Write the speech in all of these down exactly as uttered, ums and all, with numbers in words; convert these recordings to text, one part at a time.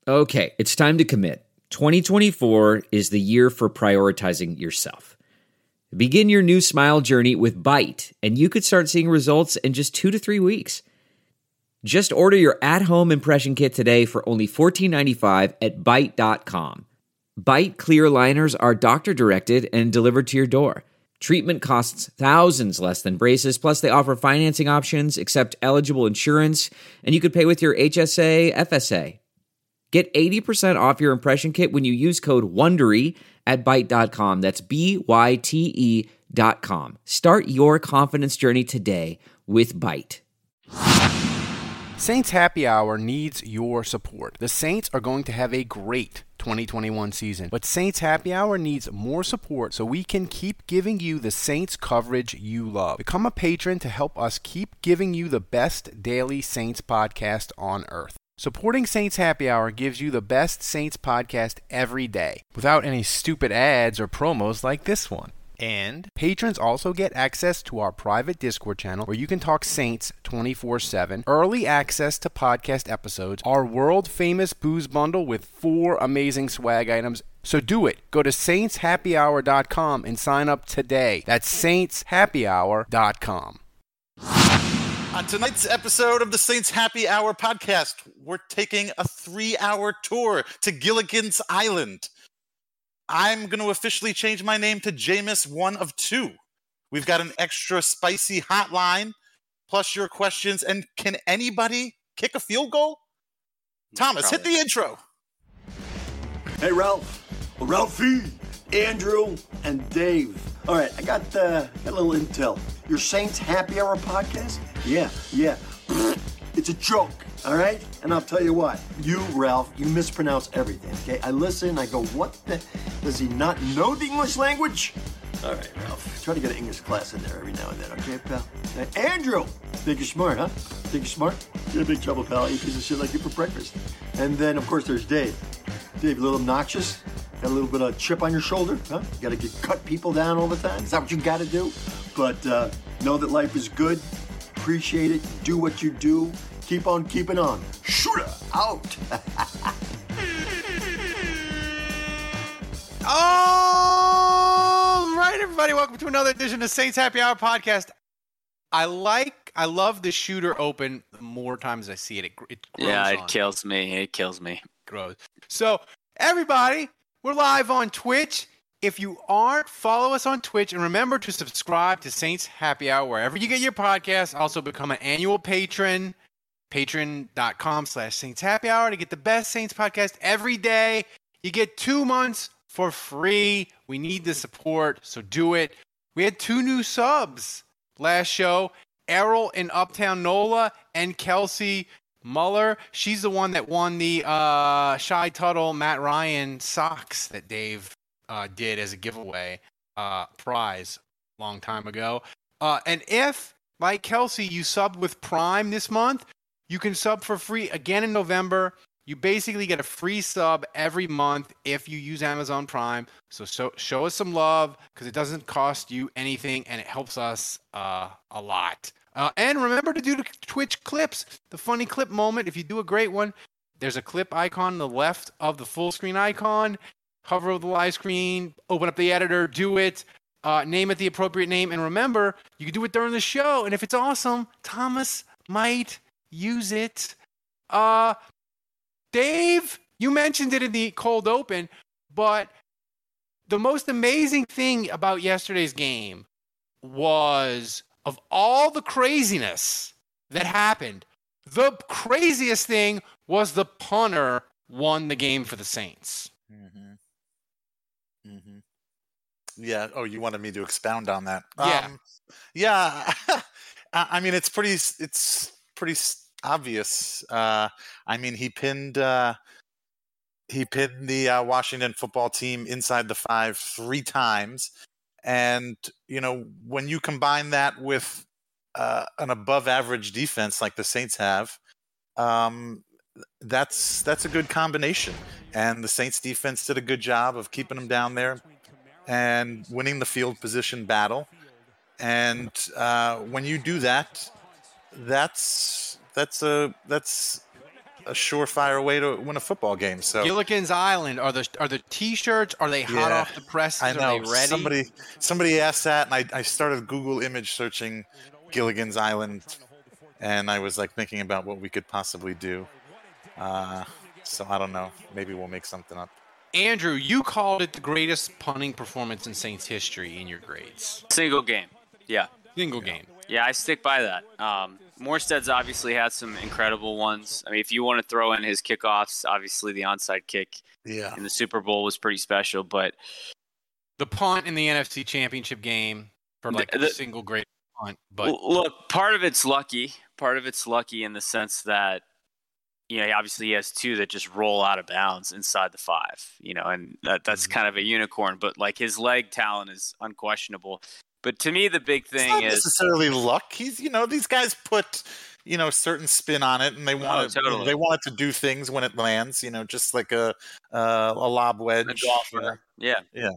Okay, it's time to commit. twenty twenty-four is the year for prioritizing yourself. Begin your new smile journey with Byte, and you could start seeing results in just two to three weeks. Just order your at-home impression kit today for only fourteen ninety-five at byte dot com. Byte clear aligners are doctor-directed and delivered to your door. Treatment costs thousands less than braces, plus they offer financing options, accept eligible insurance, and you could pay with your H S A, F S A. Get eighty percent off your impression kit when you use code WONDERY at byte dot com. That's B Y T E dot com. Start your confidence journey today with Byte. Saints Happy Hour needs your support. The Saints are going to have a great twenty twenty-one season, but Saints Happy Hour needs more support so we can keep giving you the Saints coverage you love. Become a patron to help us keep giving you the best daily Saints podcast on earth. Supporting Saints Happy Hour gives you the best Saints podcast every day, without any stupid ads or promos like this one. And patrons also get access to our private Discord channel where you can talk Saints twenty-four seven, early access to podcast episodes, our world-famous booze bundle with four amazing swag items. So do it. Go to saints happy hour dot com and sign up today. That's saints happy hour dot com. On tonight's episode of the Saints Happy Hour podcast, we're taking a three-hour tour to Gilligan's Island. I'm going to officially change my name to Jameis one of two. We've got an extra spicy hotline, plus your questions, and can anybody kick a field goal? Thomas, Probably. Hit the intro. Hey, Ralph. Well, Ralphie, Andrew, and Dave. All right, I got, uh, got a little intel. Your Saints Happy Hour podcast? Yeah, yeah. It's a joke, all right? And I'll tell you what. You, Ralph, you mispronounce everything, okay? I listen, I go, what the? Does he not know the English language? All right, Ralph. Try to get an English class in there every now and then, okay, pal? Hey, Andrew! Think you're smart, huh? Think you're smart? You're in big trouble, pal. I eat a piece of shit like you for breakfast. And then, of course, there's Dave. Dave, a little obnoxious? Got a little bit of chip on your shoulder, huh? You gotta get, cut people down all the time? Is that what you gotta do? But uh, know that life is good. Appreciate it. Do what you do. Keep on keeping on. Shooter out. All right, everybody. Welcome to another edition of Saints Happy Hour podcast. I like, I love the shooter open. The more times I see it, it, it grows Yeah, it on. kills me. It kills me. Grows. So, everybody, we're live on Twitch. If you aren't, follow us on Twitch, and remember to subscribe to Saints Happy Hour wherever you get your podcasts. Also, become an annual patron, patreon.com slash Saints Happy Hour to get the best Saints podcast every day. You get two months for free. We need the support, so do it. We had two new subs last show, Errol in Uptown Nola and Kelsey Muller. She's the one that won the uh, Shy Tuttle Matt Ryan socks that Dave Uh, did as a giveaway uh, prize a long time ago. Uh, and if, like Kelsey, you subbed with Prime this month, you can sub for free again in November. You basically get a free sub every month if you use Amazon Prime. So, so show us some love because it doesn't cost you anything and it helps us uh, a lot. Uh, and remember to do the Twitch clips, the funny clip moment. If you do a great one, there's a clip icon on the left of the full screen icon. Hover over the live screen, open up the editor, do it, uh, name it the appropriate name, and remember, you can do it during the show, and if it's awesome, Thomas might use it. Uh, Dave, you mentioned it in the cold open, but the most amazing thing about yesterday's game was, of all the craziness that happened, the craziest thing was the punter won the game for the Saints. Mm-hmm. Mm-hmm. Yeah. Oh, you wanted me to expound on that? Yeah. Um, yeah. I mean, it's pretty. It's pretty obvious. Uh, I mean, he pinned. Uh, he pinned the uh, Washington football team inside the five three times, and you know when you combine that with uh, an above-average defense like the Saints have, um, that's that's a good combination. And the Saints defense did a good job of keeping them down there and winning the field position battle. And uh, when you do that, that's that's a that's a surefire way to win a football game. So Gilligan's Island, are the are the T-shirts, are they hot Yeah, off the presses? I know. Are they ready? Somebody somebody asked that, and I, I started Google image searching Gilligan's Island, and I was like thinking about what we could possibly do. Uh, so I don't know. Maybe we'll make something up. Andrew, you called it the greatest punting performance in Saints history in your grades. Single game. Yeah. Single game. Yeah, I stick by that. Um, Morstead's obviously had some incredible ones. I mean, if you want to throw in his kickoffs, obviously the onside kick Yeah. in the Super Bowl was pretty special. But The punt in the N F C Championship game for like The- the- a single great punt. But L- look, part of it's lucky. Part of it's lucky in the sense that, you know, obviously he has two that just roll out of bounds inside the five, you know, and that, that's Mm-hmm. kind of a unicorn. But like his leg talent is unquestionable. But to me, the big It's thing not is necessarily luck. He's, you know, these guys put, you know, certain spin on it, and they want it, totally. they want it to do things when it lands. You know, just like a uh, a lob wedge. a golfer. Yeah. Yeah.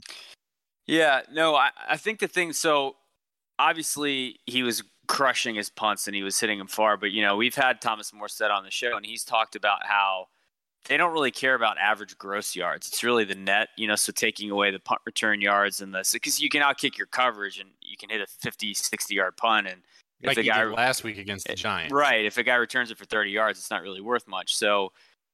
Yeah. No, I, I think the thing, so obviously he was crushing his punts and he was hitting them far, but, you know, we've had Thomas Morstead on the show and he's talked about how they don't really care about average gross yards. It's really the net, you know, so taking away the punt return yards and the, because you can outkick your coverage and you can hit a fifty, sixty yard punt. And if like the he guy, did last week against the Giants. right, if a guy returns it for thirty yards, it's not really worth much. So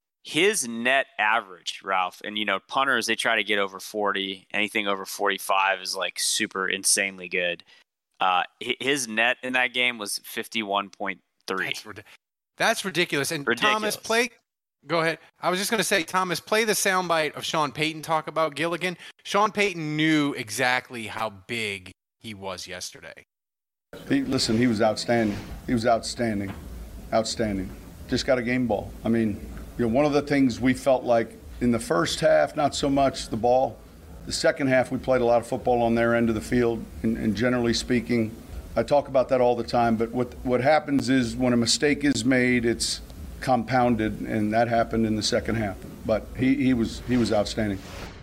his net average, Ralph, and, you know, punters, they try to get over forty. Anything over forty-five is like super insanely good. Uh, hi- his net in that game was fifty-one point three. That's, rid- that's ridiculous. And Ridiculous. Thomas, play. Go ahead. I was just going to say, Thomas, play the soundbite of Sean Payton talk about Gilligan. Sean Payton knew exactly how big he was yesterday. He, listen, he was outstanding. He was outstanding, outstanding. Just got a game ball. I mean, you know, one of the things we felt like in the first half, not so much the ball. The second half, we played a lot of football on their end of the field, and, and generally speaking, I talk about that all the time. But what what happens is when a mistake is made, it's compounded, and that happened in the second half. But he, he was he was outstanding.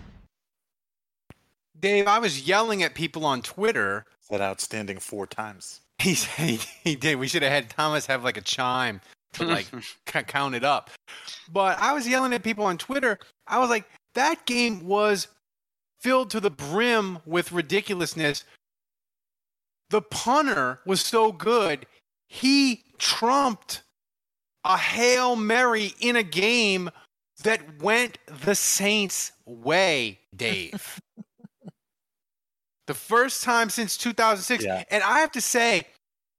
Dave, I was yelling at people on Twitter. Said outstanding four times. He he, he did. We should have had Thomas have like a chime to like c- count it up. But I was yelling at people on Twitter. I was like, that game was filled to the brim with ridiculousness. The punter was so good, he trumped a Hail Mary in a game that went the Saints' way, Dave. The first time since two thousand six. Yeah. And I have to say,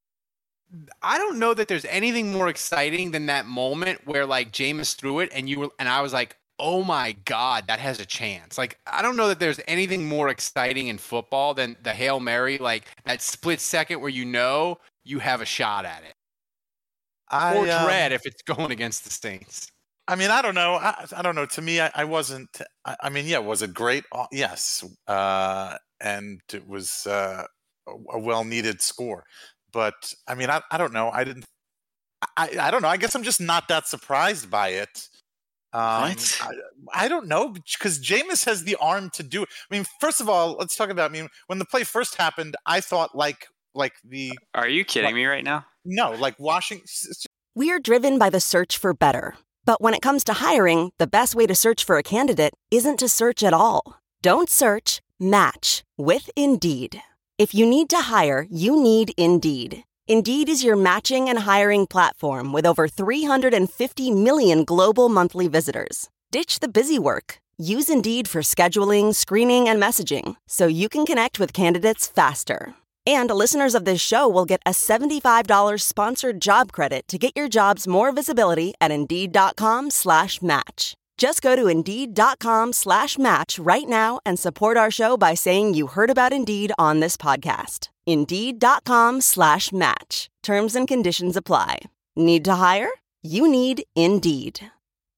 I don't know that there's anything more exciting than that moment where like Jameis threw it and you were, and I was like, oh my God, that has a chance. Like, I don't know that there's anything more exciting in football than the Hail Mary, like that split second where you know you have a shot at it. I, Or um, dread if it's going against the Saints. I mean, I don't know. I, I don't know. To me, I, I wasn't. I, I mean, yeah, was it great? Uh, Yes, uh, and it was uh, a, a well-needed score. But I mean, I, I don't know. I didn't. I, I don't know. I guess I'm just not that surprised by it. Um, What? I, I don't know, because Jameis has the arm to do it. I mean, first of all, let's talk about. I mean, when the play first happened, I thought like like the Are you kidding me right now? no, like Washington. We're driven by the search for better. But when it comes to hiring, the best way to search for a candidate isn't to search at all. Don't search, match with Indeed. If you need to hire, you need Indeed. Indeed is your matching and hiring platform with over three hundred fifty million global monthly visitors. Ditch the busy work. Use Indeed for scheduling, screening, and messaging so you can connect with candidates faster. And listeners of this show will get a seventy-five dollars sponsored job credit to get your jobs more visibility at Indeed.com slash match. Just go to Indeed.com slash match right now and support our show by saying you heard about Indeed on this podcast. Indeed.com slash match. Terms and conditions apply. Need to hire? You need Indeed.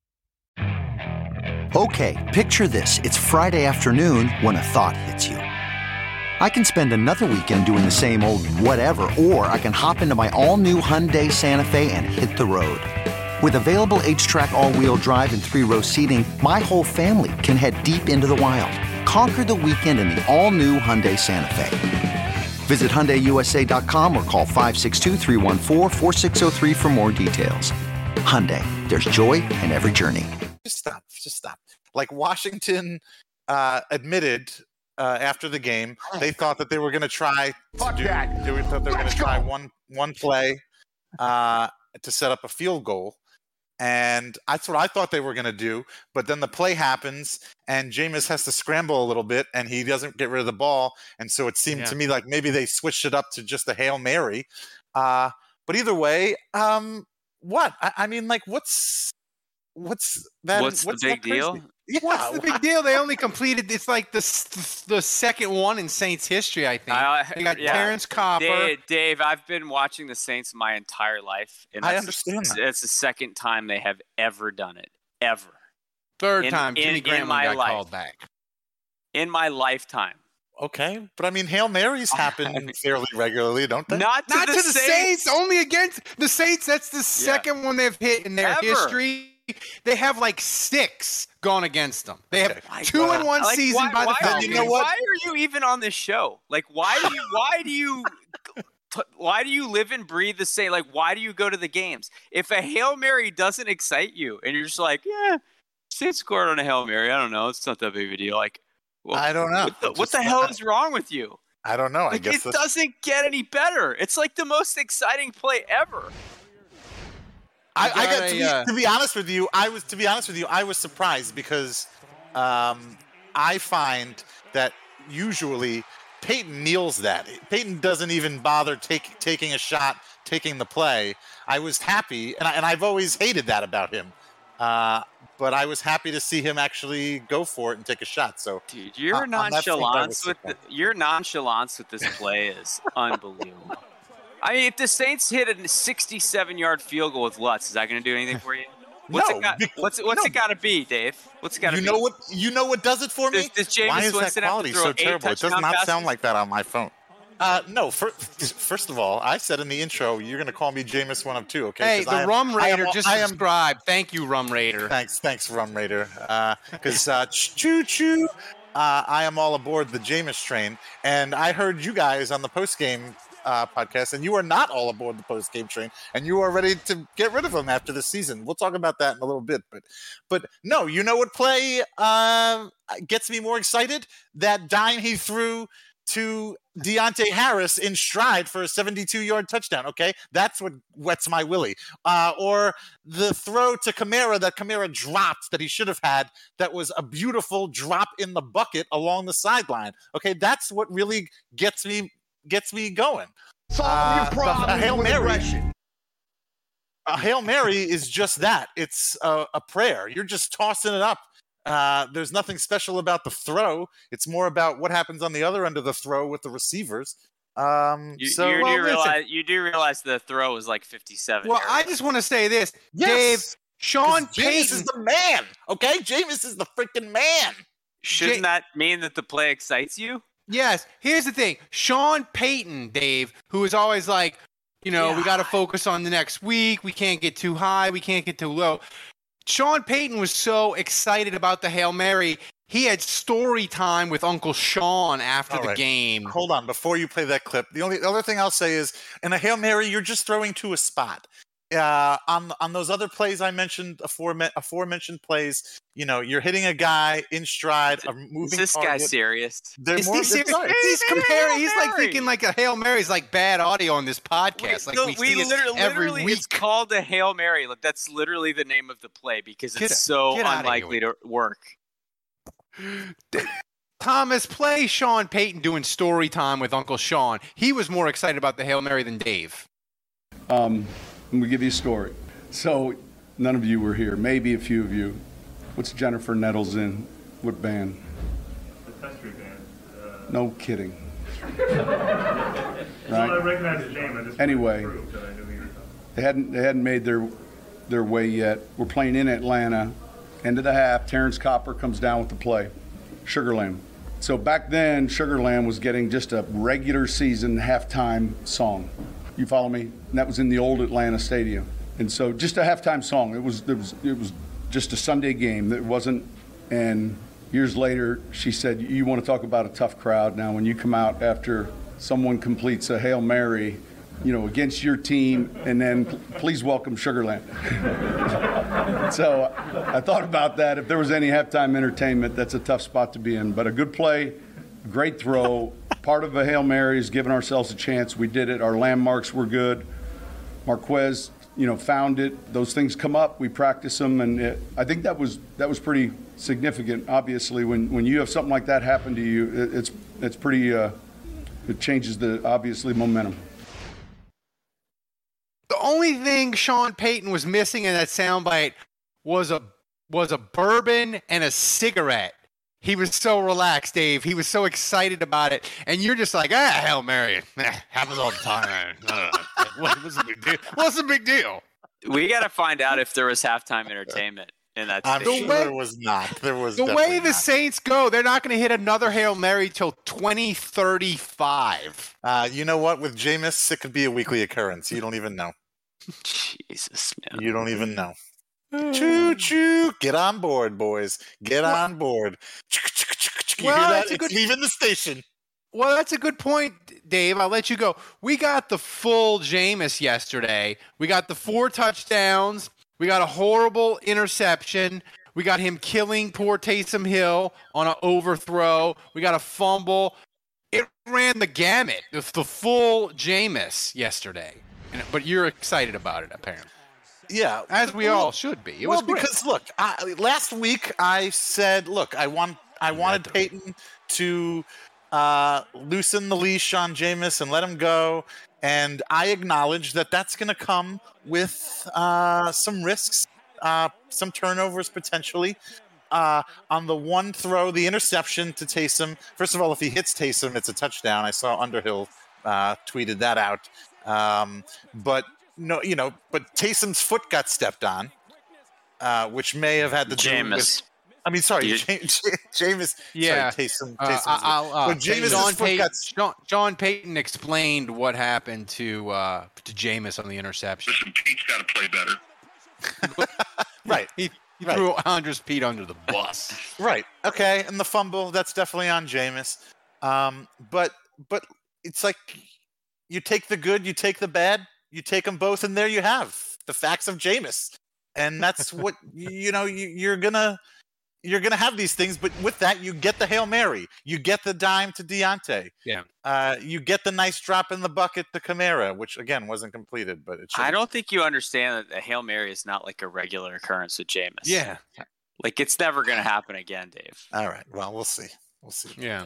Okay, picture this. It's Friday afternoon when a thought hits you. I can spend another weekend doing the same old whatever, or I can hop into my all-new Hyundai Santa Fe and hit the road. With available H-Track all-wheel drive and three-row seating, my whole family can head deep into the wild. Conquer the weekend in the all-new Hyundai Santa Fe. Visit Hyundai U S A dot com or call five six two, three one four, four six zero three for more details. Hyundai, there's joy in every journey. Just stop. Just stop. Like Washington uh, admitted uh, after the game, they thought that they were going to try to do, they were, thought they were going to try one one play uh, to set up a field goal. And that's what I thought they were going to do. But then the play happens, and Jameis has to scramble a little bit, and he doesn't get rid of the ball. And so it seemed yeah. to me like maybe they switched it up to just a Hail Mary. Uh, but either way, um, what? I, I mean, like, what's what's that? What's, what's the big deal? Yeah, what's the big deal? They only completed, it's like the the second one in Saints history, I think. Uh, they got yeah. Terrence Copper. Dave, Dave, I've been watching the Saints my entire life. And I understand the, that. It's the second time they have ever done it. Ever. Third in, time Jimmy in, Graham in my got life. called back. In my lifetime. Okay, but I mean, Hail Marys happen fairly regularly, don't they? Not to, Not the, to the Saints. Saints. Only against the Saints. That's the yeah. second one they've hit in their Ever. history. They have like six gone against them. They have Okay. two in one Like, season why, by the why, Falcons. you know what? Why are you even on this show? Like, why do you? Why do you? Why do you live and breathe the same? Like, why do you go to the games? If a Hail Mary doesn't excite you, and you're just like, yeah, Saints scored on a Hail Mary. I don't know. It's not that big of a deal. Like, well, I don't know. What the, what the hell is wrong with you? I don't know. I Like, guess it that's... doesn't get any better. It's like the most exciting play ever. I, I got a, to be, uh, to be honest with you. I was to be honest with you. I was surprised because um, I find that usually Peyton kneels that. Peyton doesn't even bother take, taking a shot, taking the play. I was happy, and, I, and I've always hated that about him. Uh, but I was happy to see him actually go for it and take a shot. So, dude, your uh, nonchalance with the, your nonchalance with this play is unbelievable. I mean, if the Saints hit a sixty-seven-yard field goal with Lutz, is that going to do anything for you? What's No, it got? because- What's it, what's no. it got to be, Dave? What's it got to you be? know what? You know what does it for me? Does, does Jameis Why is that Winston have to quality throw so eight terrible? It does touchdown not passes? sound like that on my phone. Uh, no, for, first of all, I said in the intro, you're going to call me Jameis one of two, okay? Hey, 'Cause the I am- Rum I am- Raider just I am, subscribed. Thank you, Rum Raider. Thanks, thanks, Rum Raider. Because uh, uh, choo choo, uh, I am all aboard the Jameis train, and I heard you guys on the post game uh, podcast, and you are not all aboard the post game train, and you are ready to get rid of him after the season. We'll talk about that in a little bit, but but no, you know what play uh, gets me more excited? That dime he threw to Deontay Harris in stride for a seventy-two-yard touchdown, okay? That's what wets my willy. Uh, or the throw to Kamara that Kamara dropped that he should have had that was a beautiful drop in the bucket along the sideline, okay? That's what really gets me gets me going. Solve Uh, your problem a Hail with Mary. aggression. A Hail Mary is just that. It's a, a prayer. You're just tossing it up. Uh, there's nothing special about the throw. It's more about what happens on the other end of the throw with the receivers. Um, You, so, you, well, do listen. realize, you do realize the throw was like fifty-seven. Well, yards. I just want to say this. Yes, Dave, Sean 'cause Jameis Payton. is the man, okay? Jameis is the freaking man. Shouldn't J- that mean that the play excites you? Yes. Here's the thing. Sean Payton, Dave, who is always like, you know, Yeah. we got to focus on the next week. We can't get too high. We can't get too low. Sean Payton was so excited about the Hail Mary. He had story time with Uncle Sean after All the right. game. Hold on, before you play that clip, the only the other thing I'll say is, in a Hail Mary, you're just throwing to a spot. Uh, on on those other plays I mentioned, afore, aforementioned plays, you know, you're hitting a guy in stride, a moving Is this guy target. serious? They're Is more, he they're serious? sorry. He's comparing. He's like Mary. thinking like a Hail Mary is like bad audio on this podcast. Like No, we, see it literally, every literally week. it's called a Hail Mary. Like, that's literally the name of the play because it's Get- so get outta unlikely to work. Thomas, play Sean Payton doing story time with Uncle Sean. He was more excited about the Hail Mary than Dave. Um, let me give you a story. So, none of you were here. Maybe a few of you. What's Jennifer Nettles in? What band? The Pestry Band. Uh, No kidding. Well, I Right? recognize the name. I just Anyway. wanted to prove that I knew who you were talking They hadn't they hadn't made their their way yet. We're playing in Atlanta. End of the half. Terrence Copper comes down with the play. Sugarland. So back then, Sugarland was getting just a regular season halftime song. You follow me? And that was in the old Atlanta Stadium. And so just a halftime song. It was, it was, it was just a Sunday game. It wasn't, and years later, she said, you want to talk about a tough crowd. Now, when you come out after someone completes a Hail Mary you know, against your team, and then please welcome Sugarland. So I thought about that. If there was any halftime entertainment, that's a tough spot to be in. But a good play, great throw, part of a Hail Mary is giving ourselves a chance. We did it. Our landmarks were good. Marquez, you know, found it. Those things come up. We practice them, and it, I think that was that was pretty significant. Obviously, when when you have something like that happen to you, it, it's it's pretty. Uh, it changes the obviously momentum. The only thing Sean Payton was missing in that soundbite was a was a bourbon and a cigarette. He was so relaxed, Dave. He was so excited about it, and you're just like, ah, Hail Mary, happens all the time. What's the big deal? What's the big deal? We got to find out if there was halftime entertainment in that. I'm station. sure there was not. There was the way the not. Saints go. They're not going to hit another Hail Mary till twenty thirty-five. Uh, you know what? With Jameis, it could be a weekly occurrence. You don't even know. Jesus, man. You don't even know. Choo choo! Get on board, boys. Get well, on board. You well, hear that? that's a It's good, leaving the station. Well, that's a good point, Dave. I'll let you go. We got the full Jameis yesterday. We got the four touchdowns. We got a horrible interception. We got him killing poor Taysom Hill on an overthrow. We got a fumble. It ran the gamut. The, the full Jameis yesterday. And, but you're excited about it, apparently. Yeah, as we well, all should be. It well, was great. because look, I, last week I said, look, I want, I wanted Peyton to uh, loosen the leash on Jameis and let him go, and I acknowledge that that's going to come with uh, some risks, uh, some turnovers potentially. Uh, on the one throw, the interception to Taysom. First of all, if he hits Taysom, it's a touchdown. I saw Underhill uh, tweeted that out, um, but. No, you know, but Taysom's foot got stepped on, uh, which may have had to do Jameis. with. I mean, sorry, You, James, Jameis. Yeah, sorry, Taysom. Uh, Taysom's I'll, uh, but Jameis' John, foot Payton, got. John, John Payton explained what happened to uh, to Jameis on the interception. Listen, Pete's got to play better. Right. He, he right. threw Andres Pete under the bus. Right. Okay, and the fumble, that's definitely on Jameis. Um, but but it's like you take the good, you take the bad. You take them both, and there you have the facts of Jameis, and that's what you know. You, you're gonna you're gonna have these things, but with that, you get the Hail Mary, you get the dime to Deontay, yeah, uh, you get the nice drop in the bucket to Kamara, which again wasn't completed, but it. I don't think you understand that a Hail Mary is not like a regular occurrence with Jameis. Yeah, like it's never gonna happen again, Dave. All right, well, we'll see, we'll see. Yeah,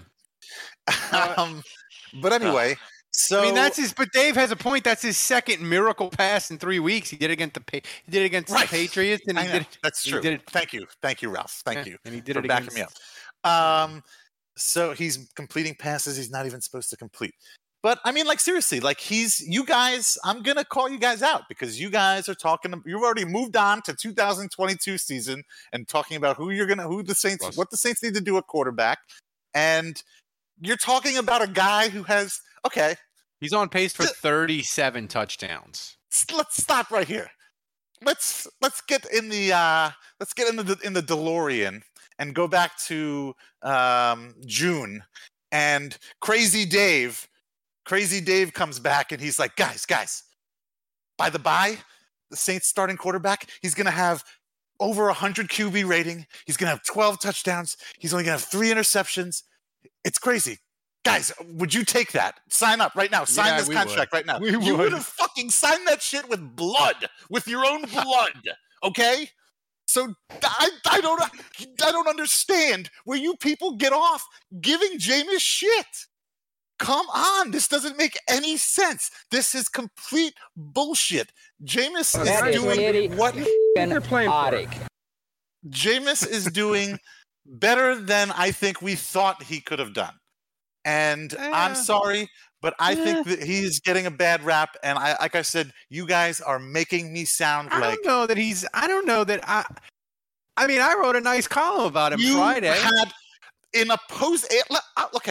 um, but anyway. So I mean that's his. But Dave has a point. That's his second miracle pass in three weeks. He did it against the he did it against right. the Patriots, and he did it. That's true. He did it. Thank you, thank you, Ralph. Thank yeah, you. And he did for it backing against... me up. Um, so he's completing passes he's not even supposed to complete. But I mean, like seriously, like he's you guys. I'm gonna call you guys out because you guys are talking. You've already moved on to two thousand twenty-two season and talking about who you're gonna, who the Saints, Plus. what the Saints need to do at quarterback, and you're talking about a guy who has okay. He's on pace for thirty-seven touchdowns. Let's stop right here. Let's let's get in the uh, let's get in the in the DeLorean and go back to um, June. And Crazy Dave, Crazy Dave comes back and he's like, guys, guys. By the by, the Saints starting quarterback, he's gonna have over a hundred Q B rating. He's gonna have twelve touchdowns. He's only gonna have three interceptions. It's crazy. Guys, would you take that? Sign up right now. Sign yeah, this contract would. right now. We you would would have fucking signed that shit with blood, with your own blood, okay? So I, I don't I don't understand where you people get off giving Jameis shit. Come on, this doesn't make any sense. This is complete bullshit. Jameis that is is doing what they're playing for. Jameis is doing better than I think we thought he could have done. And uh, I'm sorry, but I uh, think that he's getting a bad rap. And I, like I said, you guys are making me sound I like. I don't know that he's. I don't know that I. I mean, I wrote a nice column about him you Friday. Had in a post. Okay,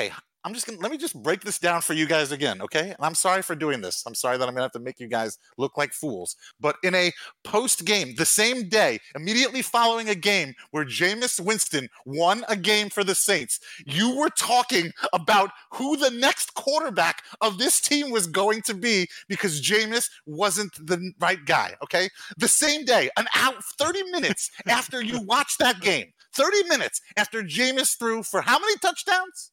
I'm just gonna let me just break this down for you guys again, okay? And I'm sorry for doing this. I'm sorry that I'm gonna have to make you guys look like fools. But in a post game, the same day, immediately following a game where Jameis Winston won a game for the Saints, you were talking about who the next quarterback of this team was going to be because Jameis wasn't the right guy, okay? The same day, an hour, thirty minutes after you watched that game, thirty minutes after Jameis threw for how many touchdowns?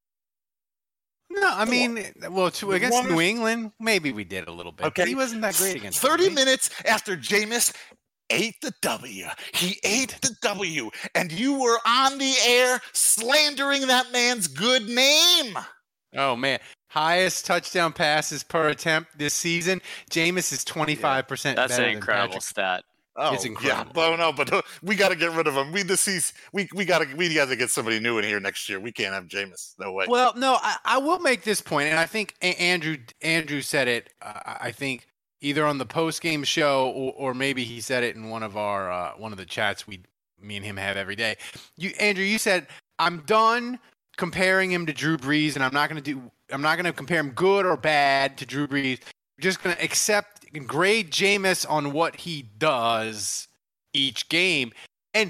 No, I mean, well, to, against One- New England, maybe we did a little bit. Okay. But he wasn't that great against thirty them. minutes after Jameis ate the W. He ate the W. And you were on the air slandering that man's good name. Oh, man. Highest touchdown passes per attempt this season. Jameis is twenty-five percent That's better an than incredible Patrick. stat. Oh, It's incredible. Yeah, but no, but uh, we got to get rid of him. We this is we we got to we got to get somebody new in here next year. We can't have Jameis. No way. Well, no, I, I will make this point, and I think A- Andrew Andrew said it. Uh, I think either on the post game show or, or maybe he said it in one of our uh, one of the chats we me and him have every day. You, Andrew, you said I'm done comparing him to Drew Brees, and I'm not going to do. I'm not going to compare him good or bad to Drew Brees. I'm just going to accept and grade Jameis on what he does each game, and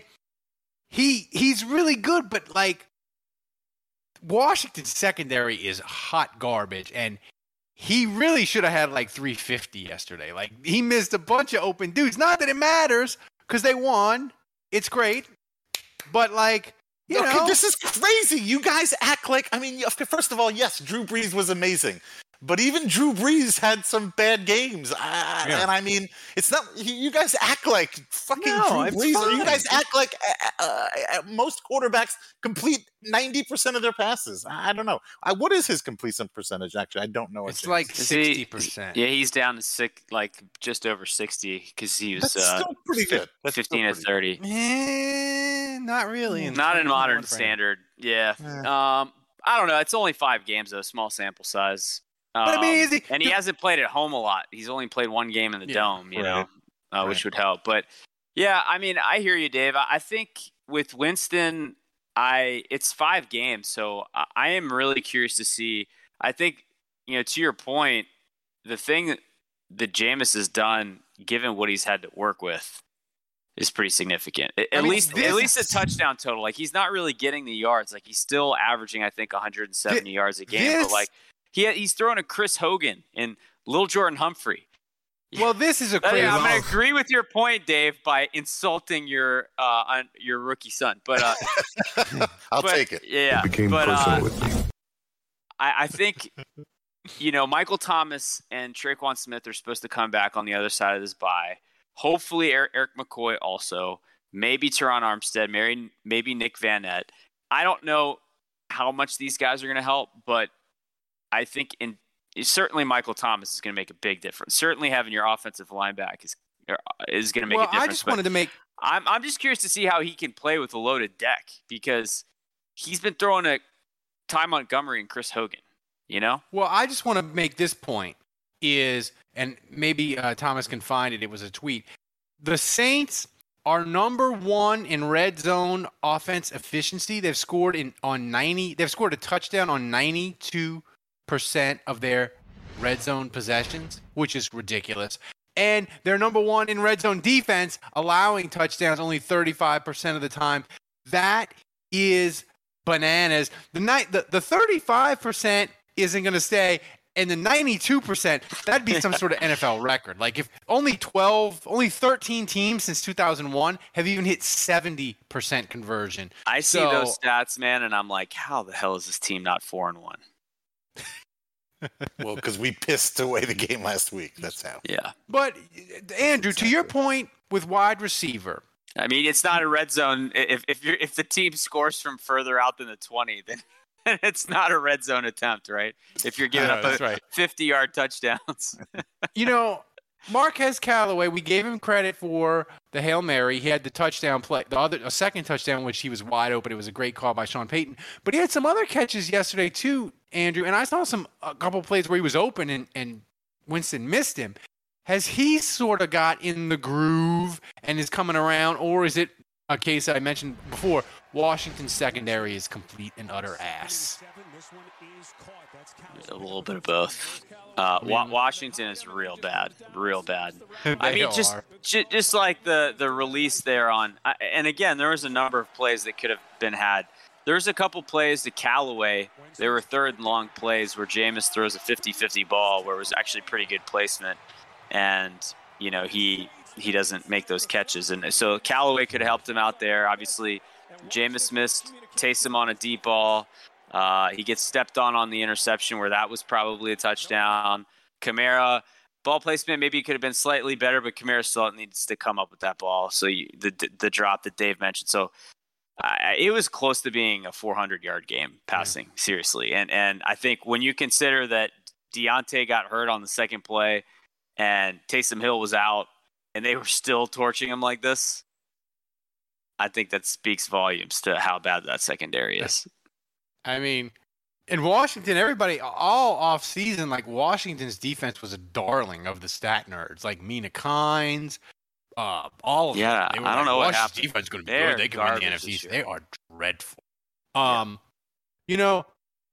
he he's really good, but like. Washington's secondary is hot garbage, and he really should have had like three fifty yesterday. Like, he missed a bunch of open dudes. Not that it matters, because they won. It's great. But, like, you okay, know. this is crazy. You guys act like, I mean, first of all, yes, Drew Brees was amazing. But even Drew Brees had some bad games. Uh, Yeah. And I mean, it's not, you you guys act like fucking No, it's Drew Brees. Or you fine. guys act like uh, uh, uh, most quarterbacks complete ninety percent of their passes. I I don't know. I, what is his completion percentage, actually? I don't know. what It's it like is. Is he- sixty percent. Yeah, he's down to six, like just over sixty because he was That's uh, still pretty good. That's still fifteen to pretty thirty. Eh, not really. in Not in twenty-one modern frame. standard. Yeah. Um, I don't know. It's only five games though, small sample size. Um, But I mean, is he- and he hasn't played at home a lot. He's only played one game in the Yeah, dome, you right. know, uh, which would help. But yeah, I mean, I hear you, Dave. I, I think with Winston, I it's five games, so I, I am really curious to see. I think, you know, to your point, the thing that, that Jameis has done, given what he's had to work with, is pretty significant. At, I mean, least, this at least a is- touchdown total. Like, he's not really getting the yards. Like, he's still averaging, I think, one hundred seventy Thi- yards a game. this- But like, he he's throwing a Chris Hogan and Lil Jordan Humphrey. Well, this is a I- crazy. I'm going to agree with your point, Dave, by insulting your uh, on your rookie son. But uh, I'll but, take it. Yeah, but uh, I, I think you know Michael Thomas and Traquan Smith are supposed to come back on the other side of this bye. Hopefully, Eric, Eric McCoy also. Maybe Teron Armstead. Maybe maybe Nick Van Nett. I don't know how much these guys are going to help, but I think in certainly Michael Thomas is going to make a big difference. Certainly, having your offensive line back is is going to make well, a difference. I just but wanted to make. I'm I'm just curious to see how he can play with a loaded deck because he's been throwing a Ty Montgomery and Chris Hogan. You know, Well, I just want to make this point is, and maybe uh, Thomas can find it. It was a tweet. The Saints are number one in red zone offense efficiency. They've scored in on ninety. They've scored a touchdown on ninety-two percent of their red zone possessions, which is ridiculous. And they're number one in red zone defense, allowing touchdowns only thirty-five percent of the time. That is bananas. The night the, the thirty-five percent isn't going to stay, and the ninety-two percent, that'd be some sort of N F L record. Like if only twelve, only thirteen teams since two thousand one have even hit seventy percent conversion. I see So- those stats, man, and I'm like, how the hell is this team not four and one? Well, because we pissed away the game last week. That's how. Yeah, But Andrew, to your point with wide receiver, I mean, it's not a red zone. If if you're if the team scores from further out than the twenty, then it's not a red zone attempt, right? If you're giving I know, up that's a right. fifty-yard touchdowns. you know, Marquez Callaway, we gave him credit for the Hail Mary. He had the touchdown play, the other a second touchdown, which he was wide open. It was a great call by Sean Payton. But he had some other catches yesterday too, Andrew. And I saw some a couple plays where he was open and, and Winston missed him. Has he sort of got in the groove and is coming around, or is it a case that I mentioned before Washington's secondary is complete and utter ass. A little bit of both. Uh, Wa- Washington is real bad, real bad. I They mean, just are. ju- just like the the release there on, I- and again, there was a number of plays that could have been had. There's a couple plays to Callaway. They were third and long plays where Jameis throws a fifty-fifty ball where it was actually pretty good placement, and you know he he doesn't make those catches, and so Callaway could have helped him out there. Obviously, Jameis missed Taysom on a deep ball. Uh, he gets stepped on on the interception where that was probably a touchdown. Kamara, ball placement maybe could have been slightly better, but Kamara still needs to come up with that ball. So you, the the drop that Dave mentioned. So uh, it was close to being a four hundred yard game passing, mm. seriously. And and I think when you consider that Deontay got hurt on the second play and Taysom Hill was out and they were still torching him like this, I think that speaks volumes to how bad that secondary is. I mean, in Washington, everybody all off season, like Washington's defense was a darling of the stat nerds, like Mina Kimes, uh, all of yeah, them. Yeah, I don't like, know what Washington's happened. defense is going to be They're good. They can win the N F C. They are dreadful. Um, yeah. You know,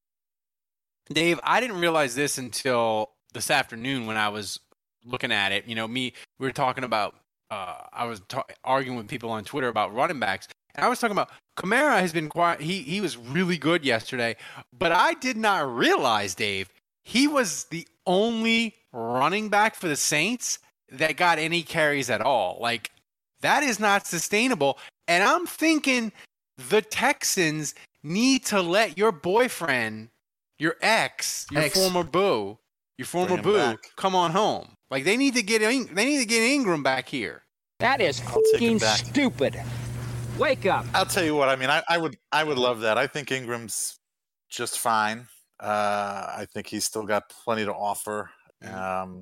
Dave, I didn't realize this until this afternoon when I was looking at it. You know, me, we were talking about. Uh, I was ta- arguing with people on Twitter about running backs. And I was talking about Kamara has been quiet. He he was really good yesterday, but I did not realize, Dave, he was the only running back for the Saints that got any carries at all. Like, that is not sustainable. And I'm thinking the Texans need to let your boyfriend, your ex, your Ex. former boo, your former Bring him boo, back. come on home. Like, they need to get In- they need to get Ingram back here. That is I'll take him fucking back. stupid. Wake up. I'll tell you what. I mean, I, I would, I would love that. I think Ingram's just fine. Uh, I think he's still got plenty to offer. Um,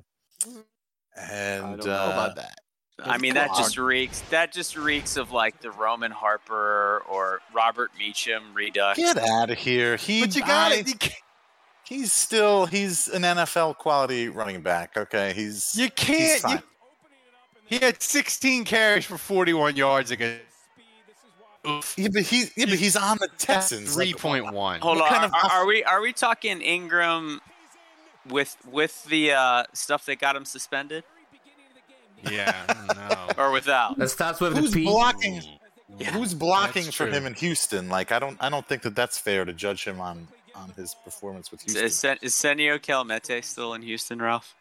and I don't uh, know about that. I mean, that just reeks. That just reeks of like the Roman Harper or Robert Meacham redux. Get out of here. He, But you got I- it. You can't, He's still, he's an N F L quality running back. Okay, he's you he's can't fine. you, he had sixteen carries for forty-one yards against Oof. Yeah, but he, yeah, but he's on the Texans. three point one. Hold What on. kind of are, off- are we are we talking Ingram with with the uh, stuff that got him suspended Yeah, no. or without? That starts with Who's the P. blocking? Yeah, Who's blocking that's for true. him in Houston? Like, I don't, I don't think that that's fair to judge him on on his performance with Houston. Is, Sen- is Senio Kelemete still in Houston, Ralph?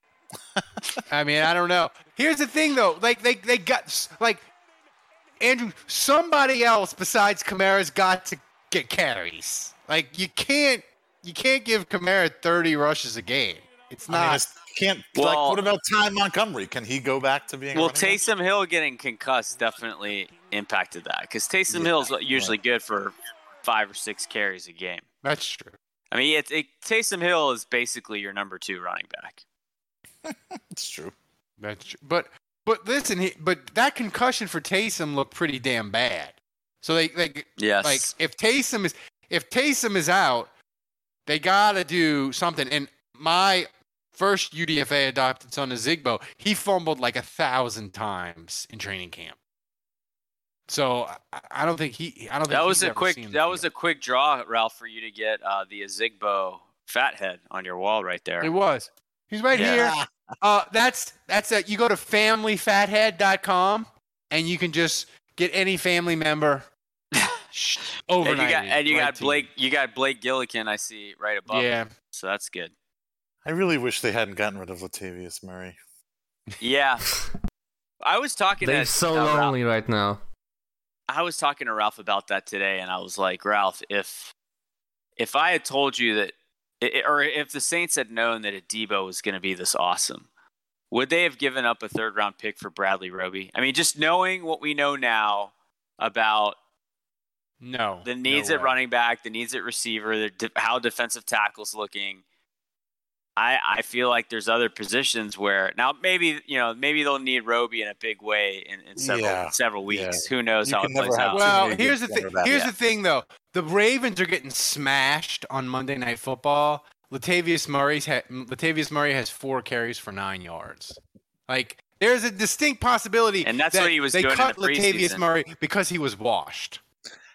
I mean, I don't know. Here's the thing, though. Like, they, they got, like, Andrew, somebody else besides Kamara's got to get carries. Like, you can't, you can't give Kamara thirty rushes a game. It's I mean, not. it's, can't. Well- like, what about Ty Montgomery? Can he go back to being? a Well, running back? Taysom Hill getting concussed definitely impacted that because Taysom Yeah, Hill's usually good for five or six carries a game. That's true. I mean, it, it, Taysom Hill is basically your number two running back. It's true. That's true. But, but listen, he, but that concussion for Taysom looked pretty damn bad. So they, they Yes. like, if Taysom is, if Taysom is out, they gotta do something. And my first U D F A adopted son is Zigbo. He fumbled like a thousand times in training camp. So I, I don't think he. I don't think That was he's a ever quick. seen the That was field. a quick draw, Ralph, for you to get uh, the Azigbo fathead on your wall right there. It was. He's right Yeah. here. Uh, that's that's it. You go to family fathead dot com and you can just get any family member sh- And overnight. you got and you right got to Blake. You got Blake Gillikin. I see right above. Yeah. him. So that's good. I really wish they hadn't gotten rid of Latavius Murray. Yeah. I was talking They're to so uh, Ralph- lonely right now. I was talking to Ralph about that today, and I was like, Ralph, if if I had told you that, i- or if the Saints had known that Adebo was going to be this awesome, would they have given up a third round pick for Bradley Roby? I mean, just knowing what we know now about No. the needs no at way. running back, the needs at receiver, the de- how defensive tackle's looking. I, I feel like there's other positions where now maybe you know maybe they'll need Roby in a big way in, in several Yeah. several weeks. Yeah. Who knows You how can it plays never have out? too Well, many here's good the thing. quarterbacks. Here's Yeah. the thing, though. The Ravens are getting smashed on Monday Night Football. Latavius Murray's ha- Latavius Murray has four carries for nine yards. Like, there's a distinct possibility And that's that what he was they doing in cut the Latavius preseason. Murray because he was washed.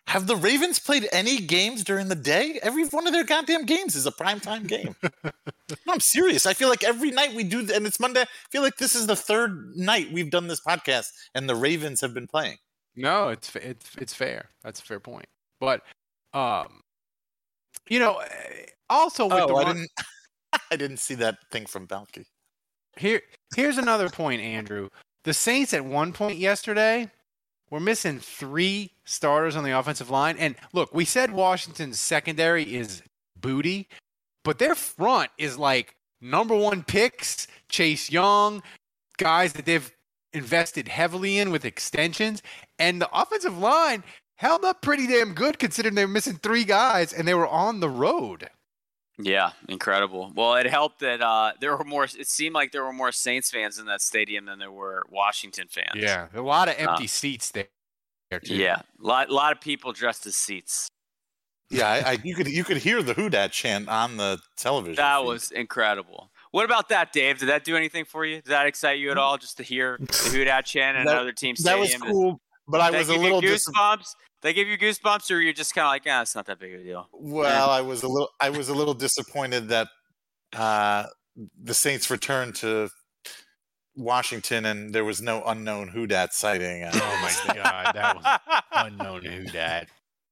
Have the Ravens played any games during the day? Every one of their goddamn games is a primetime game. No, I'm serious. I feel like every night we do, and it's Monday. I feel like this is the third night we've done this podcast, and the Ravens have been playing. No, it's it's it's fair. That's a fair point. But, um, you know, also with oh, the I run, didn't, I didn't see that thing from Balky. here here's another point, Andrew. The Saints at one point yesterday were missing three starters on the offensive line, and look, we said Washington's secondary is booty, but their front is like number one picks, Chase Young, guys that they've invested heavily in with extensions, and the offensive line held up pretty damn good considering they were missing three guys and they were on the road. Yeah, incredible. Well, it helped that uh, there were more. It seemed like there were more Saints fans in that stadium than there were Washington fans. Yeah, a lot of empty uh, seats there. Too. Yeah, a lot, lot of people dressed as seats. Yeah, I, I, you could you could hear the Who Dat chant on the television. That feed. was incredible. What about that, Dave? Did that do anything for you? Did that excite you at all? Just to hear the Who Dat chant in that, another team that stadium? was cool, but I Did was that a give little you dis- goosebumps. They give you goosebumps, or you're just kind of like, ah, it's not that big of a deal. Well, I was a little I was a little disappointed that uh, the Saints returned to Washington and there was no unknown Who Dat sighting. Oh my god, that was unknown Who Dat.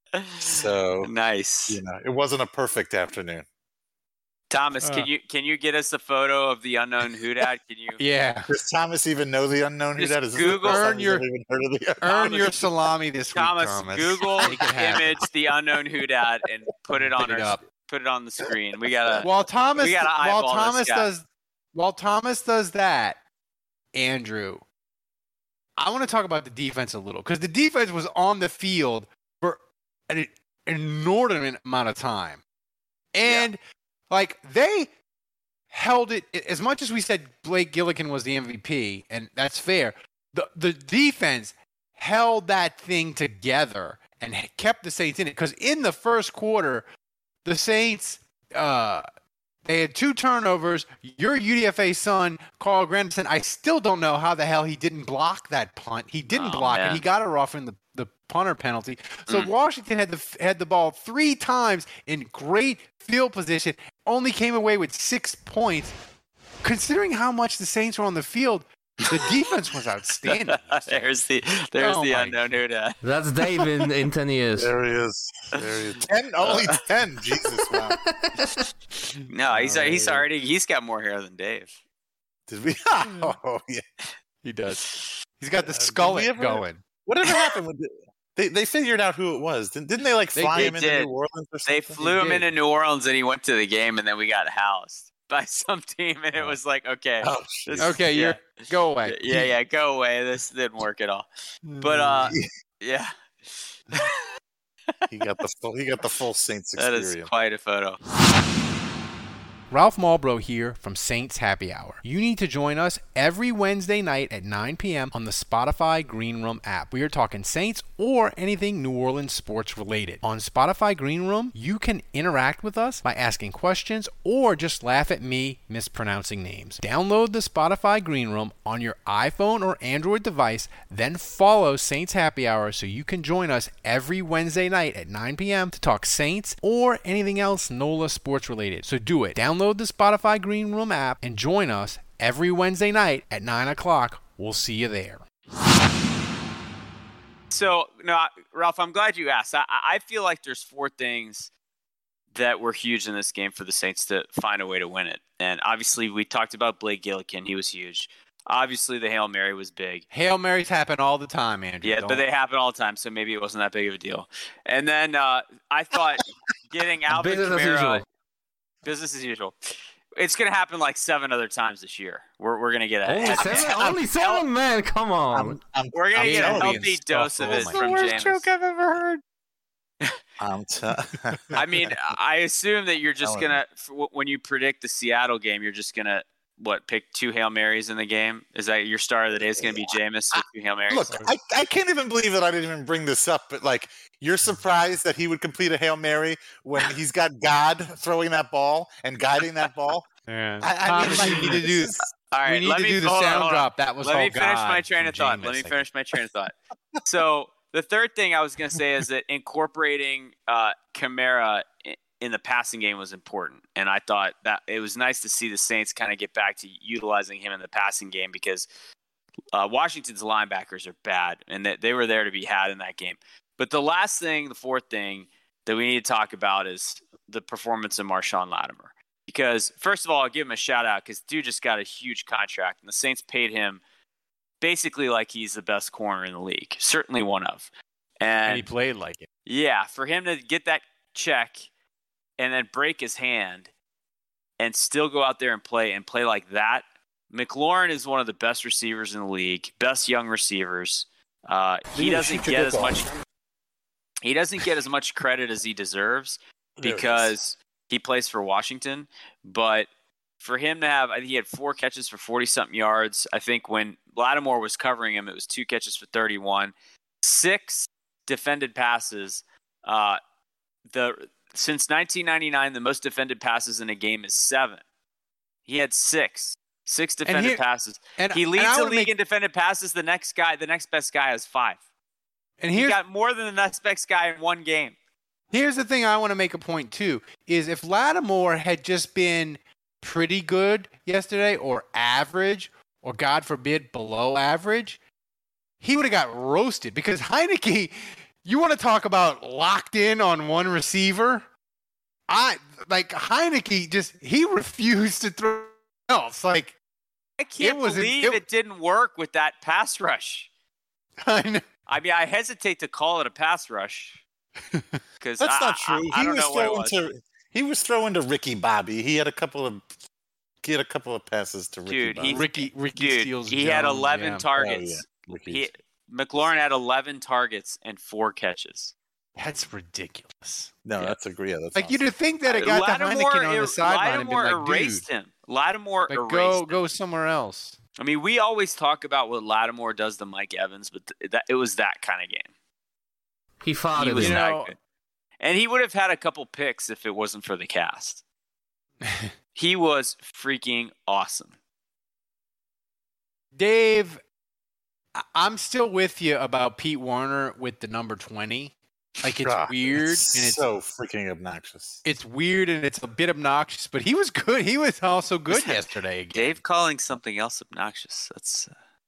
So nice. You know, it wasn't a perfect afternoon. Thomas, Uh. can you can you get us a photo of the unknown Who Dat? Can you? Yeah. Does Thomas even know the unknown Who Just Dat? Is this Google- the first time Earn he's your- ever even heard of the Earn your salami this Thomas, week, Thomas. Google Make it happen. image the unknown Who Dat and put it on Put it our up. put it on the screen. We gotta. While Thomas, we gotta while eyeball this Thomas guy. does, while Thomas does that, Andrew, I want to talk about the defense a little because the defense was on the field for an inordinate amount of time, and like they held it as much as we said Blake Gillikin was the M V P, and that's fair. The the defense held that thing together and kept the Saints in it because in the first quarter, the Saints uh, they had two turnovers. Your U D F A son, Carl Granderson, I still don't know how the hell he didn't block that punt. He didn't Oh, block man. it. He got it off in the, the punter penalty. So Mm. Washington had the had the ball three times in great field position, only came away with six points. Considering how much the Saints were on the field, the defense was outstanding. there's the there's Oh the my unknown Who Dat. That's Dave in, in ten years. There he is. There he is. Ten, only ten. Jesus, wow. No, he's Oh, he's yeah. already he's got more hair than Dave. Did we? Oh, yeah. He does. He's got the Uh, did skull we ever- going. Whatever happened with the, they? They figured out who it was. Didn't, didn't they like They fly did. him into did. New Orleans or something? They flew him did. into New Orleans and he went to the game and then we got housed by some team and it was like, okay, Oh, this- shit. Okay, yeah, you're go away. yeah, yeah, go away. This didn't work at all. But uh, yeah, He got the full. He got the full Saints that experience. is quite a photo. Ralph Malbrough here from Saints Happy Hour. You need to join us every Wednesday night at nine p.m. on the Spotify Green Room app. We are talking Saints or anything New Orleans sports related. On Spotify Green Room, you can interact with us by asking questions or just laugh at me mispronouncing names. Download the Spotify Green Room on your iPhone or Android device, then follow Saints Happy Hour so you can join us every Wednesday night at nine p.m. to talk Saints or anything else NOLA sports related. So do it. Download the Spotify Green Room app and join us every Wednesday night at nine o'clock. We'll see you there. So, no, Ralph, I'm glad you asked. I, I feel like there's four things that were huge in this game for the Saints to find a way to win it. And obviously, we talked about Blake Gillikin. He was huge. Obviously, the Hail Mary was big. Hail Marys happen all the time, Andrew. Yeah, Don't- but they happen all the time, so maybe it wasn't that big of a deal. And then uh, I thought getting Alvin Business as Kamara, usual. business as usual. It's going to happen like seven other times this year. We're we're going to get a Only seven? Only seven, man. Come on. I'm, I'm, we're going I'm to get a telling you, healthy stuff. dose of Oh it my from God. Jameis. I've ever heard. I'm t- I mean, I assume that you're just Telling gonna f- when you predict the Seattle game, you're just gonna what pick two Hail Marys in the game. Is that your star of the day? Is gonna be Jameis with two Hail Marys? Look, I, I can't even believe that I didn't even bring this up, but like, you're surprised that he would complete a Hail Mary when he's got God throwing that ball and guiding that ball? Yeah. I, I Thomas, mean, like, you need to do. this is- All right, we need let to me do the hold on, sound hold on. drop. That was Let all me finish God my train from of thought. Jameis, Let me I finish my train of thought. So the third thing I was going to say is that incorporating uh, Kamara in the passing game was important. And I thought that it was nice to see the Saints kind of get back to utilizing him in the passing game because uh, Washington's linebackers are bad, and that they were there to be had in that game. But the last thing, the fourth thing that we need to talk about is the performance of Marshawn Lattimore. Because, first of all, I'll give him a shout-out because dude just got a huge contract, and the Saints paid him basically like he's the best corner in the league. Certainly one of. And, And he played like it. yeah, for him to get that check and then break his hand and still go out there and play and play like that, McLaurin is one of the best receivers in the league, best young receivers. Uh, he doesn't get as much. He doesn't get as much credit as he deserves because he plays for Washington. But for him to have, I think he had four catches for forty-something yards. I think when Lattimore was covering him, it was two catches for thirty-one. Six defended passes. Uh, the since nineteen ninety-nine, the most defended passes in a game is seven. He had six. Six defended here- passes. and- he and leads I the wanna league make- in defended passes. The next guy, the next best guy has five. And He here's got more than the next best guy in one game. Here's the thing I want to make a point too, is if Lattimore had just been pretty good yesterday or average or God forbid below average, he would have got roasted because Heineke, you want to talk about locked in on one receiver? I like Heineke just he refused to throw else. Like I can't was an- believe it- it, didn't work with that pass rush. I know. I mean, I hesitate to call it a pass rush because That's I, not I- true. I, I he don't was know what it throwing was. to he was throwing to Ricky Bobby. He had a couple of he had a couple of passes to Ricky Dude, Bobby. he Ricky Ricky dude, steals he had Jones, eleven yeah. targets. Oh, yeah. Ricky's- He, McLaurin had eleven targets and four catches. That's ridiculous. no, yeah. that's a yeah. That's Like awesome. you'd think that it got to Lattimore, Heineken on the er- sideline and been Lattimore like, erased dude, him. Lattimore like erased go him. go somewhere else. I mean, we always talk about what Lattimore does to Mike Evans, but th- that it was that kind of game. He fought He it. was You that know- good. And he would have had a couple picks if it wasn't for the cast. He was freaking awesome. Dave, I- I'm still with you about Pete Warner with the number twenty. Like it's God, weird it's and it's so freaking obnoxious. it's weird and it's a bit obnoxious, but he was good. He was also good yesterday again. Dave calling something else obnoxious. That's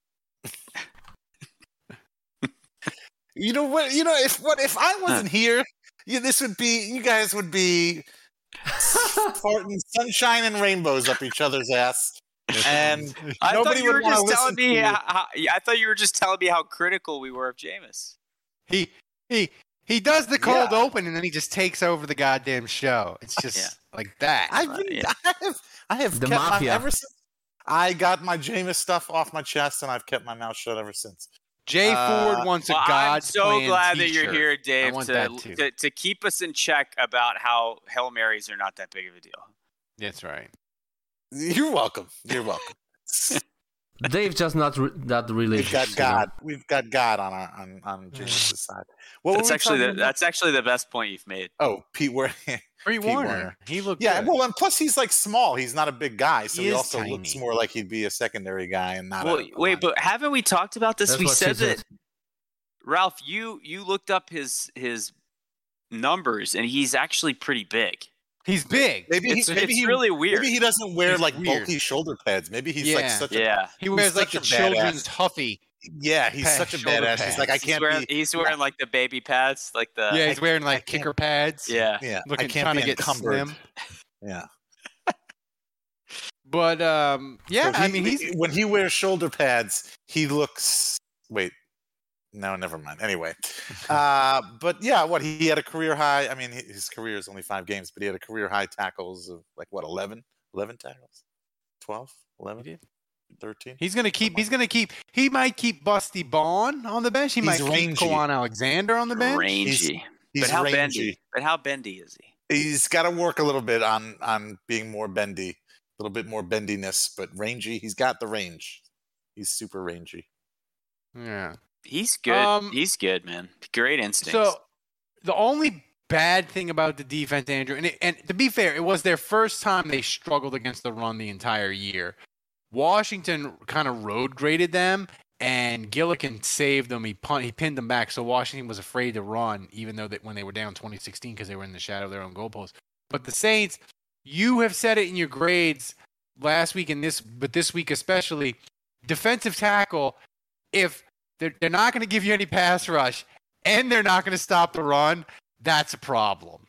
uh... You know what? You know if what if I wasn't here, you, this would be you guys would be farting sunshine and rainbows up each other's ass, and I nobody thought you were would wanna just telling listen me. to you. How, how, I thought you were just telling me how critical we were of Jameis. He he he does the cold Yeah. open and then he just takes over the goddamn show. It's just Yeah. like that. I've been, yeah. I have, I have The kept my, mafia. ever since I got my Jameis stuff off my chest, and I've kept my mouth shut ever since. Jay Uh, Ford wants a Well, God I'm so plan glad that you're t-shirt. here, I Dave, want to, that too. to to keep us in check about how Hail Marys are not that big of a deal. That's right. You're welcome. You're welcome. Dave just not re- that We've religious. got you know? God. We've got God on our on on Jameis' side. What That's were we actually the, talking about? that's actually the best point you've made. Oh, Pete Warner. Pete Pete Warner. Warner. He looked Yeah, good. well, and plus he's like small. He's not a big guy, so He he, is also looks tiny. more like he'd be a secondary guy and not. Well, a, a wait, line- but haven't we talked about this? That's we what said she that said. Ralph, you you looked up his his numbers, and he's actually pretty big. He's big. maybe It's, he, maybe it's he, really weird. Maybe he doesn't wear He's like weird. bulky shoulder pads. Maybe he's Yeah. like such a yeah, He wears he's like the such a badass. children's Huffy. yeah. He's Pad- such a shoulder badass. He's like I pads. he's can't wearing, be. he's wearing like the baby pads, like the yeah, he's I- wearing I like can't- kicker pads. yeah. Yeah, Looking, I can't trying be to get encumbered. slim. Yeah. But um, yeah, So I he- mean, he's when he wears shoulder pads, he looks. Wait, no, never mind. Anyway, uh, but yeah, what he had a career high. I mean, he- his career is only five games, but he had a career high tackles of like what eleven, eleven tackles, twelve, eleven, thirteen. he's gonna keep. He's gonna keep. He might keep Busty Bond on the bench. He He's might rangy. keep Kwan Alexander on the bench. rangy. He's but how rangy. bendy? But how bendy is he? He's got to work a little bit on on being more bendy, a little bit more bendiness, but rangy. He's got the range. He's super rangy. Yeah. He's good. Um, he's good, man. Great instincts. So the only bad thing about the defense, Andrew, and it, and to be fair, it was their first time they struggled against the run the entire year. Washington kind of road graded them, and Gillikin saved them. He punt, he pinned them back, so Washington was afraid to run, even though that when they were down twenty sixteen because they were in the shadow of their own goalpost. But the Saints, you have said it in your grades last week and this, but this week especially, defensive tackle, if they're, they're not going to give you any pass rush and they're not going to stop the run, that's a problem.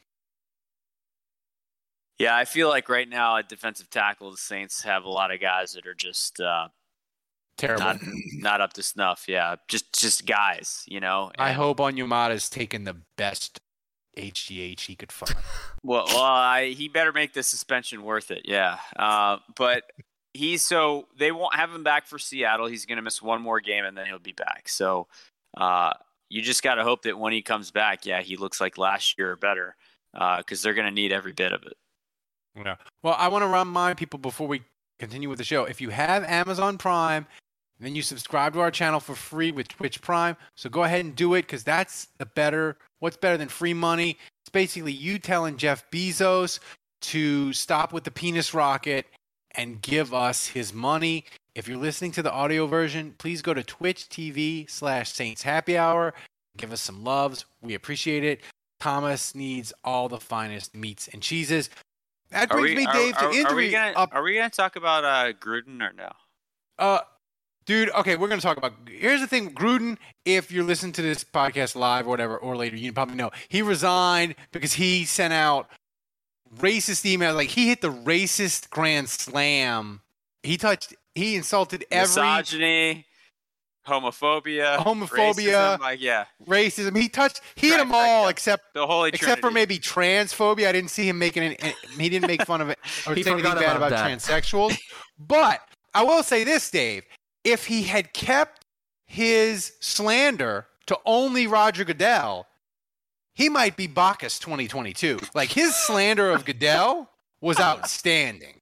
Yeah, I feel like right now at defensive tackle, the Saints have a lot of guys that are just uh, terrible, not, not up to snuff. Yeah, just just guys, you know. I And, hope Onyemata's taken the best H G H he could find. well, well, I, he better make the suspension worth it. Yeah, uh, but he's so they won't have him back for Seattle. He's going to miss one more game and then he'll be back. So uh, you just got to hope that when he comes back, yeah, he looks like last year or better because uh, they're going to need every bit of it. Yeah. Well, I want to remind people before we continue with the show, if you have Amazon Prime, then you subscribe to our channel for free with Twitch Prime. So go ahead and do it because that's the better. What's better than free money? It's basically you telling Jeff Bezos to stop with the penis rocket and give us his money. If you're listening to the audio version, please go to Twitch T V slash Saints Happy Hour. Give us some loves. We appreciate it. Thomas needs all the finest meats and cheeses. That Are brings we, me, are, Dave, to are, injury are we gonna, up. Are we gonna talk about uh, Gruden or no? Uh, dude, okay, we're gonna talk about. Here's the thing, Gruden. If you're listening to this podcast live or whatever, or later, you probably know he resigned because he sent out racist emails. Like he hit the racist grand slam. He touched. He insulted every misogyny, homophobia, homophobia, racism, like yeah, racism. He touched. He hit them all except the holy except for Trinity. maybe transphobia. I didn't see him making any. He didn't make fun of it or He say anything forgot bad about about that. transsexuals. But I will say this, Dave. If he had kept his slander to only Roger Goodell, he might be Bacchus twenty twenty-two. Like his slander of Goodell was outstanding.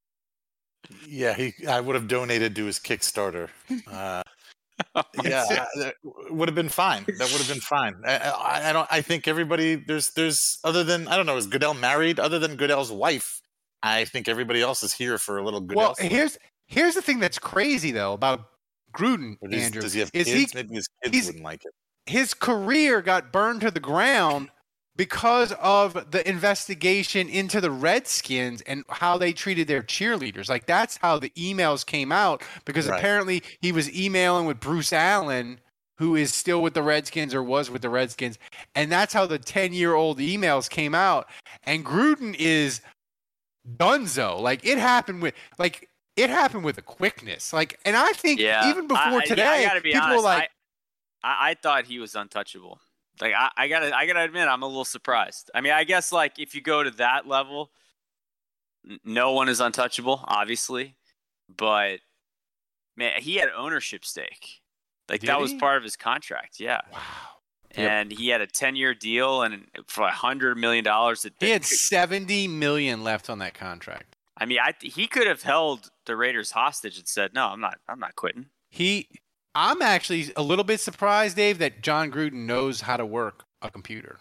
Yeah, he. I would have donated to his Kickstarter. Uh, yeah, that would have been fine. That would have been fine. I, I, I don't. I think everybody. There's. There's. Other than I don't know. Is Goodell married? Other than Goodell's wife, I think everybody else is here for a little Goodell. Well, here's here's the thing that's crazy though about Gruden, Or does, Andrew. does he have is kids? he Maybe his kids he's- wouldn't like it. his career got burned to the ground because of the investigation into the Redskins and how they treated their cheerleaders. Like that's how the emails came out because Right. apparently he was emailing with Bruce Allen, who is still with the Redskins or was with the Redskins. And that's how the ten-year-old emails came out. And Gruden is dunzo. Like it happened with like it happened with a quickness. Like and I think Yeah, even before I, I- today, I gotta be people honest, were like I, I, I thought he was untouchable. Like I, I gotta, I gotta admit, I'm a little surprised. I mean, I guess like if you go to that level, n- no one is untouchable, obviously, but man, he had ownership stake. Like Did that was he? part of his contract. Yeah, wow. and he had a ten-year deal and for a hundred million dollars. He had seventy million left on that contract. I mean, I he could have held the Raiders hostage and said, "No, I'm not. I'm not quitting." He, I'm actually a little bit surprised, Dave, that John Gruden knows how to work a computer.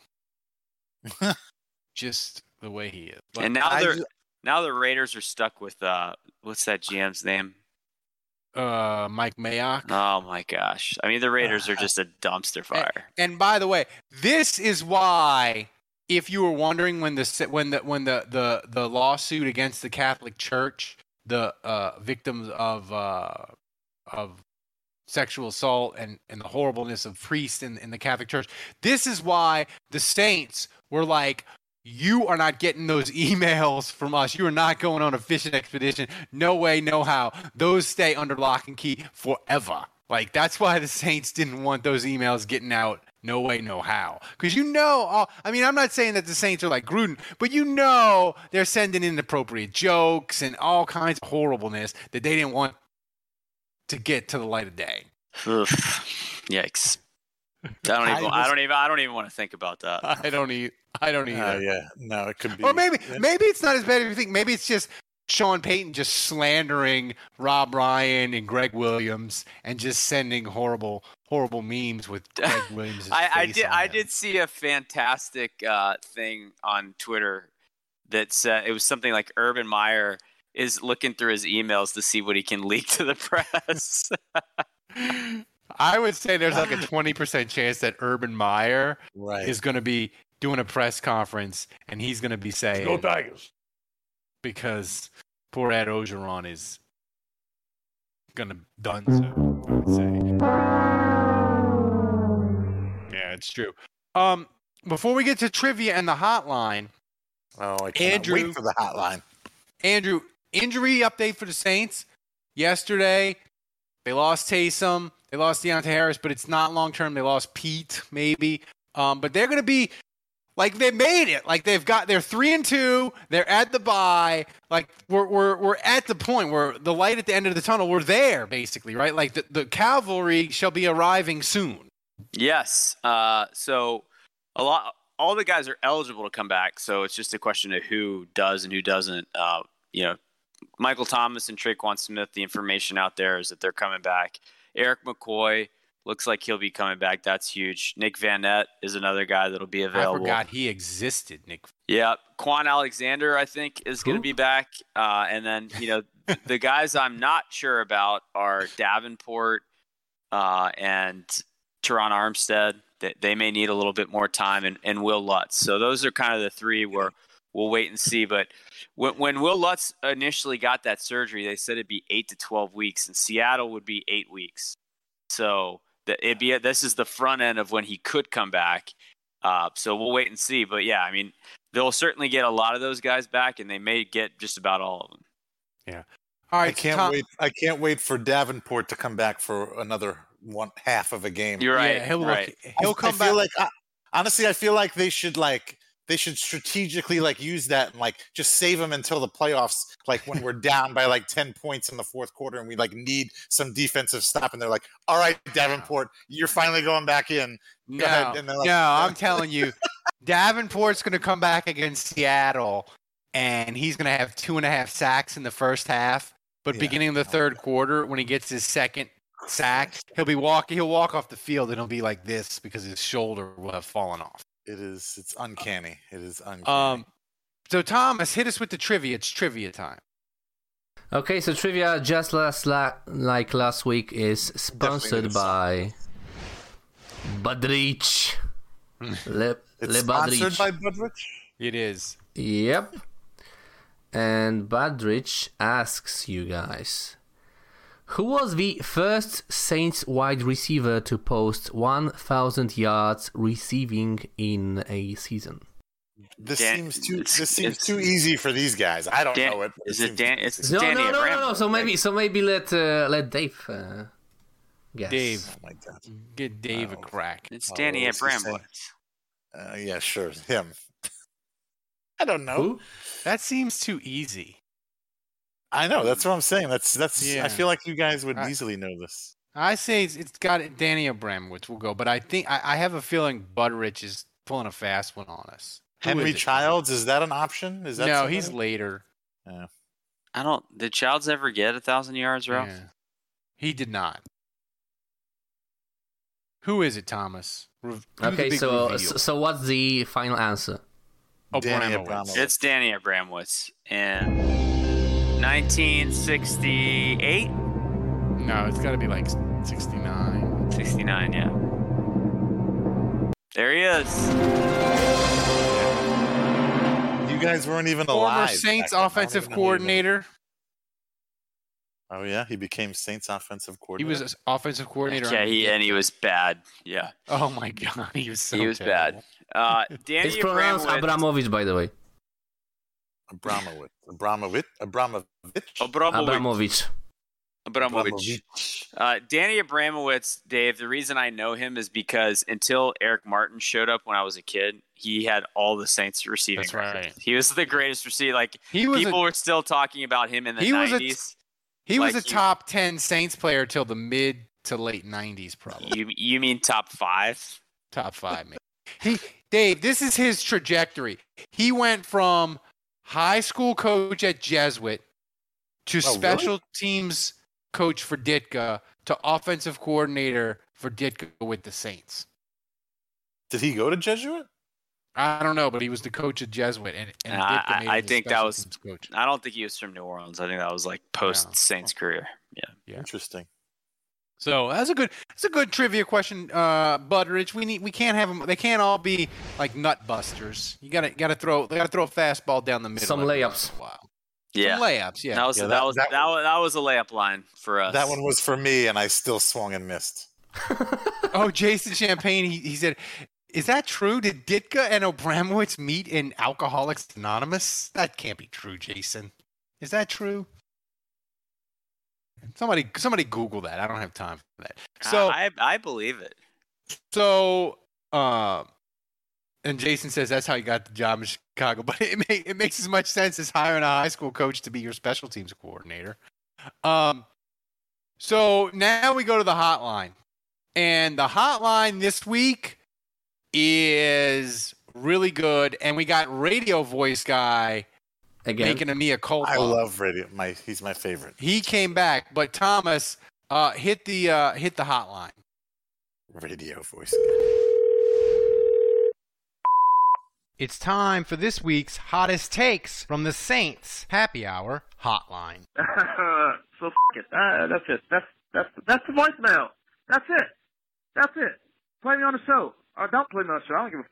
Just the way he is. But and now I they're ju- now the Raiders are stuck with uh, what's that G M's name? uh, Mike Mayock. Oh my gosh! I mean, the Raiders are just a dumpster fire. And by the way, this is why, if you were wondering when the when the when the the, the lawsuit against the Catholic Church, the uh, victims of uh, of sexual assault and, and the horribleness of priests in, in the Catholic Church, this is why the Saints were like, you are not getting those emails from us. You are not going on a fishing expedition. No way, no how. Those stay under lock and key forever. Like, that's why the Saints didn't want those emails getting out. No way, no how. Because you know, all, I mean, I'm not saying that the Saints are like Gruden, but you know they're sending inappropriate jokes and all kinds of horribleness that they didn't want to get to the light of day. Oof. Yikes! I don't even. I, don't even. I don't even want to think about that. I don't eat. I don't either. Uh, yeah, no, it could be. Or maybe, maybe it's not as bad as you think. Maybe it's just Sean Payton just slandering Rob Ryan and Greg Williams and just sending horrible, horrible memes with Greg Williams. I, I face did. on I it. did see a fantastic uh, thing on Twitter that said it was something like Urban Meyer is looking through his emails to see what he can leak to the press. I would say there's like a twenty percent chance that Urban Meyer Right. is going to be doing a press conference, and he's going to be saying, Go Tigers. because poor Ed Ogeron is going to done so, I would say. Yeah, it's true. Um, before we get to trivia and the hotline, Oh, I can't Andrew- wait for the hotline. Andrew, injury update for the Saints. Yesterday, they lost Taysom. They lost Deontay Harris, but it's not long-term. They lost Pete, maybe. Um, but they're going to be, like, they made it. Like, they've got, they're three and two. They're at the bye. Like, we're, we're, we're at the point where the light at the end of the tunnel, we're there, basically, right? Like, the, the cavalry shall be arriving soon. Yes. Uh, so a lot, all the guys are eligible to come back. So it's just a question of who does and who doesn't. Uh, you know, Michael Thomas and Traquan Smith, the information out there is that they're coming back. Eric McCoy looks like he'll be coming back. That's huge. Nick Van Nett is another guy that'll be available. I forgot he existed, Nick. Yeah. Quan Alexander, I think, is going to be back. Uh, and then, you know, the guys I'm not sure about are Davenport uh, and Teron Armstead. They, they may need a little bit more time, and, and Will Lutz. So those are kind of the three where we'll wait and see. But when, when Will Lutz initially got that surgery, they said it'd be eight to twelve weeks, and Seattle would be eight weeks. So the, it'd be this is the front end of when he could come back. Uh, so we'll wait and see. But yeah, I mean, they'll certainly get a lot of those guys back, and they may get just about all of them. Yeah. All right. I can't Tom, wait. I can't wait for Davenport to come back for another one half of a game. You're right. Yeah, he'll, right. look, he'll I, come I feel back. like I, honestly, I feel like they should like they should strategically like use that and like just save him until the playoffs. Like when we're down by like ten points in the fourth quarter and we like need some defensive stop, and they're like, "All right, Davenport, you're finally going back in." Go No, ahead. And they're like, no, I'm telling you, Davenport's going to come back against Seattle, and he's going to have two and a half sacks in the first half. But Yeah. beginning of the third quarter, when he gets his second sack, he'll be walking. He'll walk off the field, and he'll be like this because his shoulder will have fallen off. It is. It's uncanny. It is uncanny. Um, so Thomas, hit us with the trivia. It's trivia time. Okay, so trivia just last la- like last week is sponsored by Budrich. Le, it's Le sponsored Budrich. by Budrich. It is. Yep. And Budrich asks you guys, who was the first Saints wide receiver to post one thousand yards receiving in a season? This Dan- seems too. it's- This seems it's- too easy for these guys. I don't Dan- know it. but is it it seems Dan? too It's easy. No, Danny no, no, no, no. Abram. So maybe, so maybe let uh, let Dave uh, guess. Dave, Oh my god. get Dave a Oh. crack. It's Oh, Danny what's he saying? Abramowitz. Uh, yeah, sure, him. I don't know. Who? That seems too easy. I know. That's what I'm saying. That's that's. Yeah. I feel like you guys would I- easily know this. I say it's, it's got Danny Abramowitz will go, but I think I, I have a feeling Budrich is pulling a fast one on us. Who Henry is it? Childs, is that an option? Is that No, somebody? he's later. Yeah. I don't. Did Childs ever get a thousand yards, Ralph? Yeah. He did not. Who is it, Thomas? Re- do the Okay, big so, reveal. so so what's the final answer? Danny Abramowitz. Abramowitz. It's Danny Abramowitz in nineteen sixty-eight, No, it's got to be like sixty-nine. sixty-nine, yeah. There he is. You guys weren't even Former alive. Saints back then. I don't offensive even know who you were. coordinator. Oh yeah, he became Saints offensive He coordinator. was an offensive coordinator. Yeah, on- he and he was bad. Yeah, Oh my god, he was so he was terrible. bad. Uh, Danny It's pronounced Abramowitz. Abramovich, by the way. Abramowitz. Abramowitz. Abramovich. Abramowitz. Abramovich. Abramovich. Uh, Danny Abramowitz, Dave, the reason I know him is because until Eric Martin showed up when I was a kid, he had all the Saints receiving That's records. right. He was the greatest receiver. Like, He was people a- were still talking about him in the He was a- nineties. He was Like, a he- top ten Saints player till the mid to late nineties, probably. You you mean top five? Top five, maybe. He, Dave, this is his trajectory. He went from high school coach at Jesuit to Oh, really? special teams coach for Ditka to offensive coordinator for Ditka with the Saints. Did he go to Jesuit? I don't know, but he was the coach at Jesuit, and, and Nah, Ditka I- made I him the think that special was- teams coach. I don't think he was from New Orleans. I think that was like post Saints career. Yeah. Yeah. Interesting. So that's a good that's a good trivia question, uh, Butteridge. We need we can't have them. They can't all be like nut busters. You gotta gotta throw they gotta throw a fastball down the middle. Some every layups. once in a while. Yeah, Some layups. Yeah, that was Yeah, that, that- was that- that, was that was a layup line for us. That one was for me, and I still swung and missed. Oh, Jason Champagne. He, he said, "Is that true? Did Ditka and Abramowitz meet in Alcoholics Anonymous? That can't be true, Jason. Is that true?" Somebody, somebody Google that. I don't have time for that. So, I I believe it. so, uh, and Jason says that's how you got the job in Chicago. But it may, it makes as much sense as hiring a high school coach to be your special teams coordinator. Um, so now we go to the hotline, and the hotline this week is really good, and we got radio voice guy Again. making a mea culpa. I love radio. My he's my favorite. He came back, but Thomas uh, hit the uh, hit the hotline. Radio voice. It's time for this week's hottest takes from the Saints Happy Hour hotline. so f- it. Uh, that's it. That's that's that's the voicemail. That's it. That's it. Play me on the show. Or don't play me on the show. I don't give a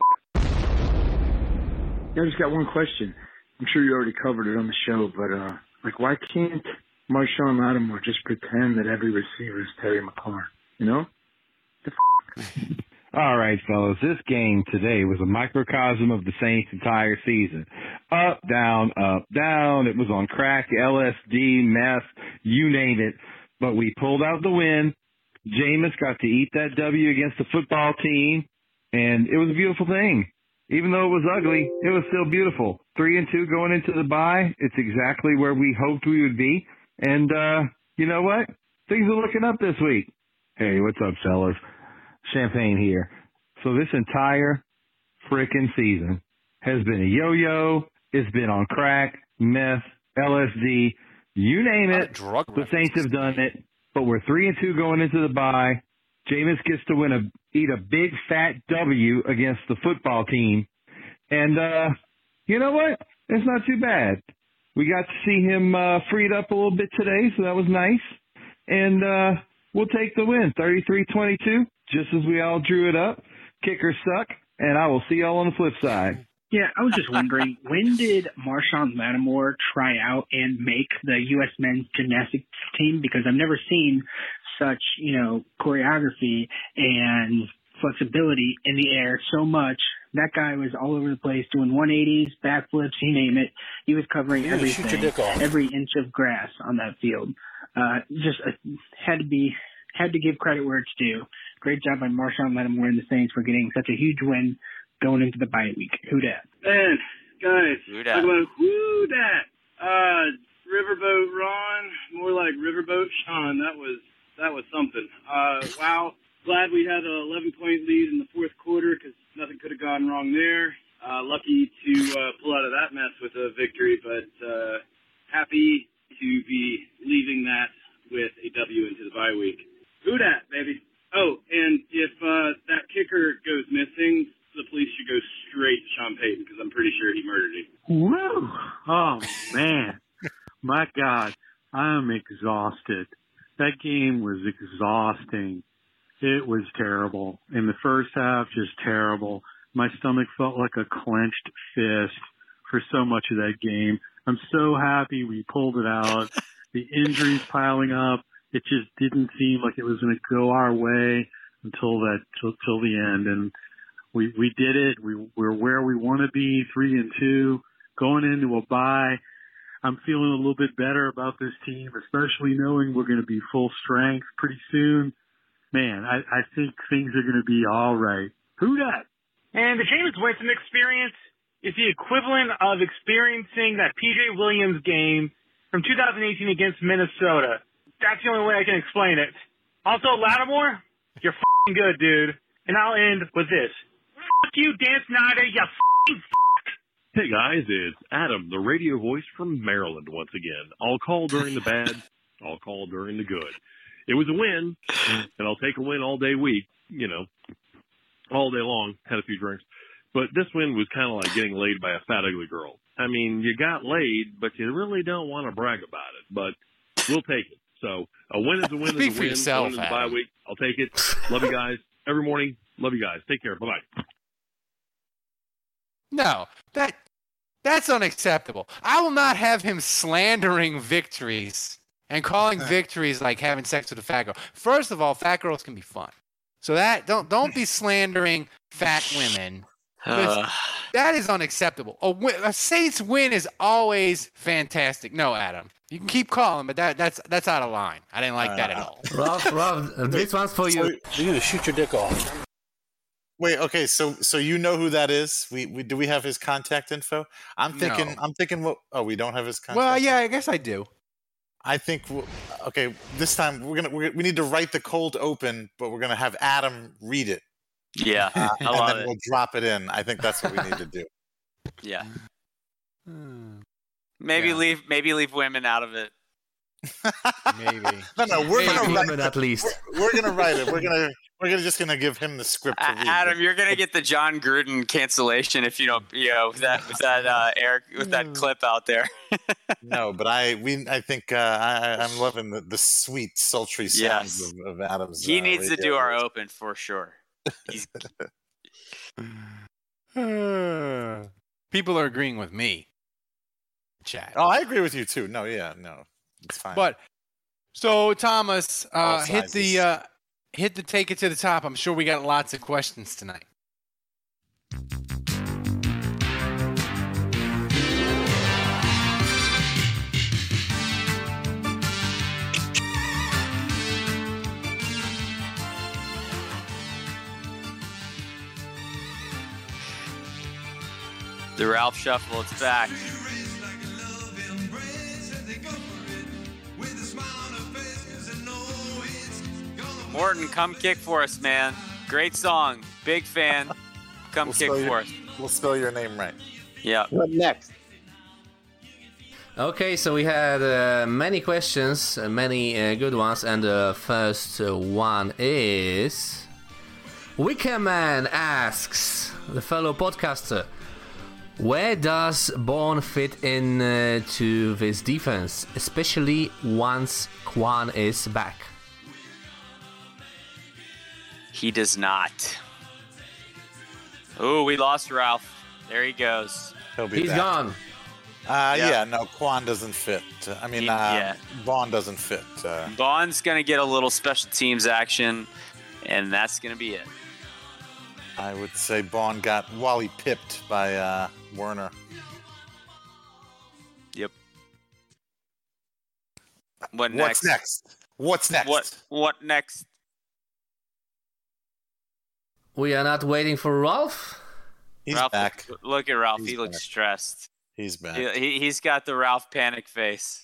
f- Yeah, I just got one question. I'm sure you already covered it on the show, but uh, like, why can't Marshawn Lattimore just pretend that every receiver is Terry McLaurin? You know? The f- All right, fellas. This game today was a microcosm of the Saints' entire season. Up, down, up, down. It was on crack, L S D, meth, you name it. But we pulled out the win. Jameis got to eat that W against the football team, and it was a beautiful thing. Even though it was ugly, it was still beautiful. Three and two going into the bye. It's exactly where we hoped we would be. And, uh, you know what? Things are looking up this week. Hey, what's up, fellas? Champagne here. So this entire frickin' season has been a yo-yo. It's been on crack, meth, L S D, you name it. Drug the Saints have done it. But we're three and two going into the bye. Jameis gets to win a eat a big fat W against the football team. And uh you know what? It's not too bad. We got to see him uh freed up a little bit today, so that was nice. And uh we'll take the win, thirty-three twenty-two, just as we all drew it up. Kickers suck, and I will see y'all on the flip side. Yeah, I was just wondering, when did Marshawn Lattimore try out and make the U S men's gymnastics team? Because I've never seen such, you know, choreography and flexibility in the air so much. That guy was all over the place doing one eighties, backflips, you name it. He was covering Yeah, shoot your everything, dick off. every inch of grass on that field. Uh, just uh, had to be, had to give credit where it's due. Great job by Marshawn Lattimore and the Saints for getting such a huge win going into the bye week. Who dat? Man, guys, Who talk dat? about who dat? Uh, Riverboat Ron, more like Riverboat Sean. That was that was something. Uh, wow. Glad we had an eleven point lead in the fourth quarter because nothing could have gone wrong there. Uh, lucky to uh, pull out of that mess with a victory, but uh, happy to be leaving that with a W into the bye week. Who dat, baby? Oh, and if uh, that kicker goes missing, the police should go straight to Sean Payton because I'm pretty sure he murdered him. Woo! Oh, man. My God. I'm exhausted. That game was exhausting. It was terrible. In the first half, just terrible. My stomach felt like a clenched fist for so much of that game. I'm so happy we pulled it out. The injuries piling up. It just didn't seem like it was going to go our way until that, till, till the end. And we, we did it. We, we're where we want to be, three and two, going into a bye. I'm feeling a little bit better about this team, especially knowing we're going to be full strength pretty soon. Man, I, I think things are going to be all right. Who dat? And the Jameis Winston experience is the equivalent of experiencing that P J Williams game from two thousand eighteen against Minnesota. That's the only way I can explain it. Also, Lattimore, you're f***ing good, dude. And I'll end with this. Fuck you, Dan Snyder, you f***ing fuck. Hey guys, it's Adam, the radio voice from Maryland once again. I'll call during the bad, I'll call during the good. It was a win, and I'll take a win all day week, you know, all day long, had a few drinks. But this win was kind of like getting laid by a fat, ugly girl. I mean, you got laid, but you really don't want to brag about it, but we'll take it. So a win is a win Speak is a for win. yourself, A win is a bye Adam. week. I'll take it. Love you guys every morning. Love you guys. Take care. Bye bye. No, that that's unacceptable. I will not have him slandering victories and calling victories like having sex with a fat girl. First of all, fat girls can be fun. So that don't don't be slandering fat women. 'Cause Uh. that is unacceptable. A, win, a Saints win is always fantastic. No, Adam, you can keep calling, but that that's that's out of line. I didn't like that at all. Ralph, Ralph, this one's for you. You're gonna shoot your dick off. Wait, okay, so so you know who that is? We, we do we have his contact info? I'm thinking No. I'm thinking what? Oh, we don't have his contact. Well, yeah, I guess I do. I think w- okay. This time we're gonna we're, we need to write the cold open, but we're gonna have Adam read it. Yeah, uh, I and love then it. we'll drop it in. I think that's what we need to do. Yeah. Maybe Yeah. leave maybe leave women out of it. Maybe. No, no, we're Maybe gonna write women at least. We're, we're gonna write it. We're gonna we're gonna just gonna give him the script. To A- read. Adam, you're gonna get the John Gruden cancellation if you don't, you know, with that with that uh, Eric with that clip out there. No, but I we I think uh, I I'm loving the, the sweet sultry sounds Yes. of, of Adam's. He uh, needs to radio do our voice. open for sure. He's, People are agreeing with me. Chat. Oh, I agree with you too. No, yeah, no, it's fine. But so Thomas, All uh, hit the sizes. uh, hit the take it to the top. I'm sure we got lots of questions tonight. the Ralph Shuffle, it's back. Morton, come kick for us, man. Great song. Big fan. Come We'll kick spell for your- us. We'll spell your name right. Yeah. What next? Okay, so we had uh, many questions, uh, many uh, good ones, and the first uh, one is Wickerman asks the fellow podcaster, where does Bourne fit in uh, to this defense, especially once Quan is back? He does not. Oh, we lost Ralph. There he goes. He'll be He's back. gone. Uh, Yeah. yeah. no, Quan doesn't fit. Uh, I mean, He- uh, yeah. Vaughn doesn't fit. Uh, Bond's going to get a little special teams action, and that's going to be it. I would say Vaughn got Wally pipped by uh, Werner. Yep. What What's next? next? What's next? What What next? We are not waiting for Ralph. He's Ralph, back. Look at Ralph. He's he looks back. stressed. He's back. He, he, he's got the Ralph panic face.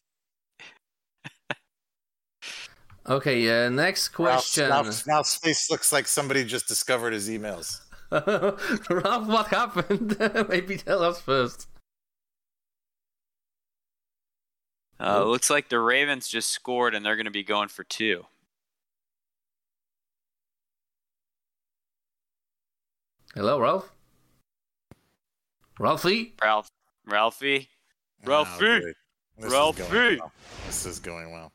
Okay, uh, next question. Ralph's, Ralph's, Ralph's face looks like somebody just discovered his emails. Ralph, what happened? Maybe tell us first. Uh, looks like the Ravens just scored, and they're going to be going for two. Hello, Ralph? Ralphie? Ralph, Ralphie, Oh, Ralphie, great. This is Ralphie. going well. This is going well.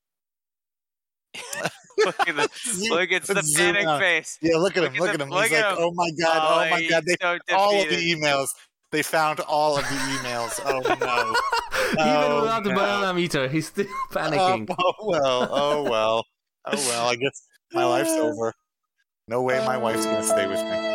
Look at the look at the Let's zoom panic out. face. Yeah, look at him. Look Look at at him. the- He's look like, at him. oh my god, Oh, oh, my he's god. They so all of the defeated. emails. They found all of the emails. Oh no. Even Oh, without the no. banana meter, he's still panicking. Oh, oh well. Oh well. Oh well. I guess my life's over. No way my wife's gonna stay with me.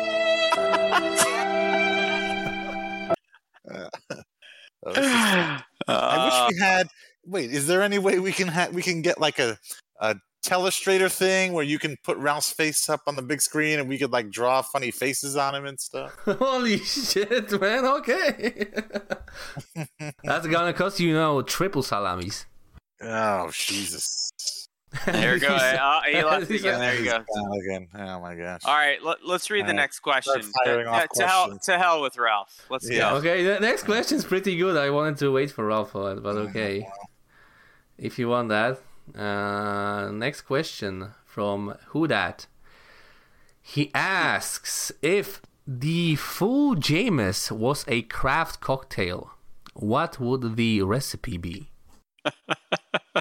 Uh, oh, this is fun. I wish we had. Wait, is there any way we can ha- we can get like a a telestrator thing where you can put Ralph's face up on the big screen and we could like draw funny faces on him and stuff? Holy shit, man, okay. That's gonna cost you, you know, triple salamis. Oh Jesus! There you go. Oh, he left He's again. There you He's go. gone again. Oh my gosh! All right, let, let's read the All right. next question. Start firing To, off to hell, questions. to hell with Ralph. Let's Yeah. go. Okay, the next question is pretty good. I wanted to wait for Ralph for it, but okay. If you want that. Uh, next question from Who Dat. He asks if the full Jameis was a craft cocktail, what would the recipe be?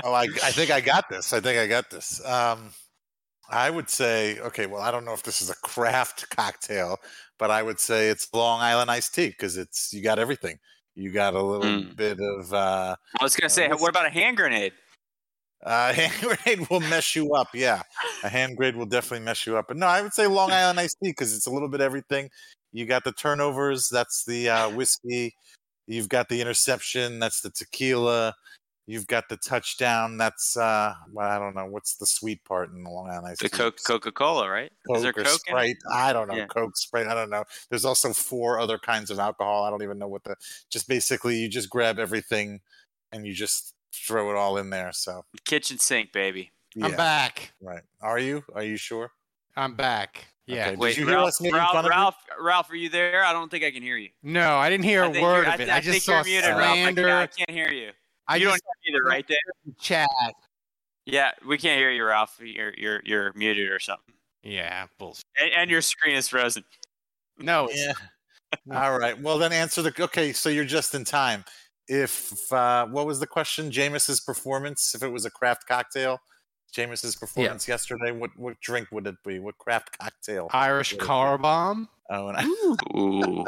Oh, I, I think I got this. I think I got this. Um, I would say, okay, well, I don't know if this is a craft cocktail, but I would say it's Long Island iced tea because it's you got everything. You got a little Mm. bit of. Uh, I was gonna uh, say, what's- what about a hand grenade? Uh, hand grenade will mess you up. Yeah, a hand grenade will definitely mess you up. But no, I would say Long Island iced tea because it's a little bit everything. You got the turnovers. That's the uh, whiskey. You've got the interception. That's the tequila. You've got the touchdown. That's uh, well, I don't know what's the sweet part in the Long Island iced The tea. Coke Coca Cola, right? Coke Is there or Coke in Sprite? it? I don't know. Yeah. Coke, Sprite. I don't know. There's also four other kinds of alcohol. I don't even know what the. Just basically, you just grab everything, and you just throw it all in there. So Kitchen sink, baby. I'm yeah, back. right. Are you? Are you sure? I'm back. Yeah. Okay. Did Wait, you hear Ralph, us making Ralph, fun of Ralph, Ralph, are you there? I don't think I can hear you. No, I didn't hear I a think word you're- of it. I, I, I just think saw you're muted, Ralph. I can't, slander. I can't hear you. I you just don't hear me either, right there. chat. Yeah, we can't hear you, Ralph. You're you're you're muted or something. Yeah, bullshit. And, and your screen is frozen. No. Yeah. All right. Well, then answer the. Okay, so you're just in time. If uh, what was the question? Jameis's performance. If it was a craft cocktail, Jameis's performance yesterday. What what drink would it be? What craft cocktail? Irish would it be? car bomb. Oh, and I, Ooh.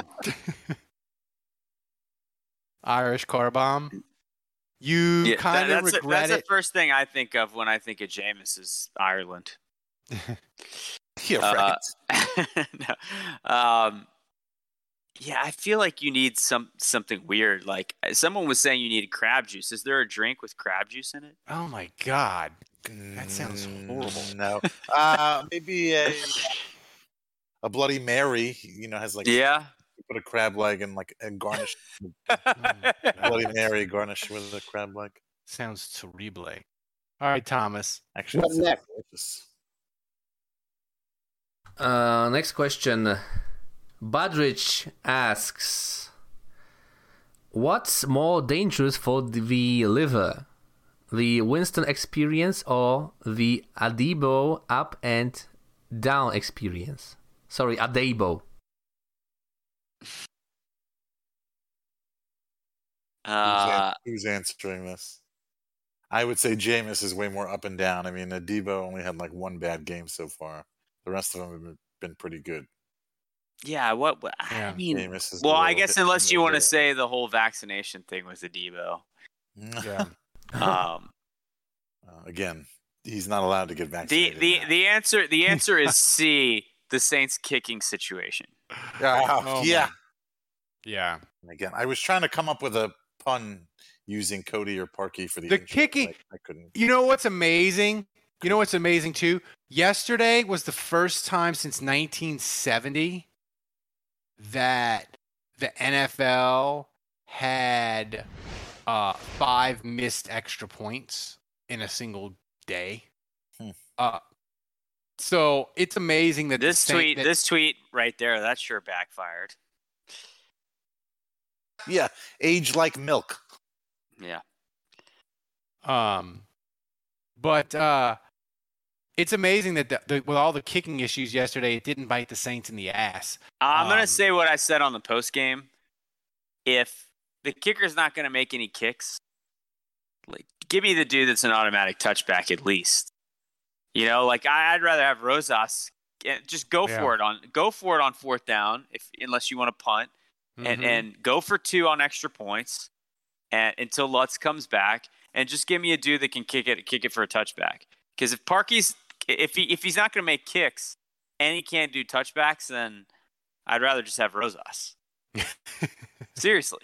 Irish car bomb. You Yeah, kind that- of that's, the- regret that's it. the first thing I think of when I think of Jameis is Ireland. yeah, right. Uh, no. um, yeah, I feel like you need some something weird. Like someone was saying, you need crab juice. Is there a drink with crab juice in it? Oh my god, that sounds horrible. Mm, No. Uh, maybe a a Bloody Mary. You know, has like Yeah. you put a crab leg and like and garnish Bloody Mary garnished with a crab leg. Sounds terrible. All right, Thomas. Actually, What's it sounds next? delicious. Uh, next question. Badrich asks, what's more dangerous for the liver? The Winston experience or the Adebo up and down experience? Sorry, Adebo. Who's, Uh, an- who's answering this? I would say Jameis is way more up and down. I mean, Adebo only had like one bad game so far. The rest of them have been, been pretty good. yeah. What? what- Yeah. I mean, Jameis is well, a I little guess hit- unless you little want to hit. say the whole vaccination thing was a Debo. Yeah. Um, Uh, again, he's not allowed to get the vaccinated. the now. the answer the answer is C. The Saints kicking situation. Yeah, Oh, yeah. man. Yeah. And again, I was trying to come up with a pun using Cody or Parkey for the, The intro, but kicking- I, I couldn't. You know what's amazing? You know what's amazing too? Yesterday was the first time since nineteen seventy that the N F L had uh, five missed extra points in a single day. Hmm. Uh, so it's amazing that This the Saint- tweet, that- this tweet right there, that sure backfired. Yeah, age like milk. Yeah. Um, but uh, it's amazing that the, the, with all the kicking issues yesterday, it didn't bite the Saints in the ass. I'm Um, gonna say what I said on the post game. If the kicker's not gonna make any kicks, like give me the dude that's an automatic touchback at least. You know, like I, I'd rather have Rosas get- just go Yeah. for it on go for it on fourth down if unless you want to punt and Mhm. and go for two on extra points and until Lutz comes back and just give me a dude that can kick it kick it for a touchback. Because if Parkey's if he if he's not gonna make kicks and he can't do touchbacks, then I'd rather just have Rosas. Seriously.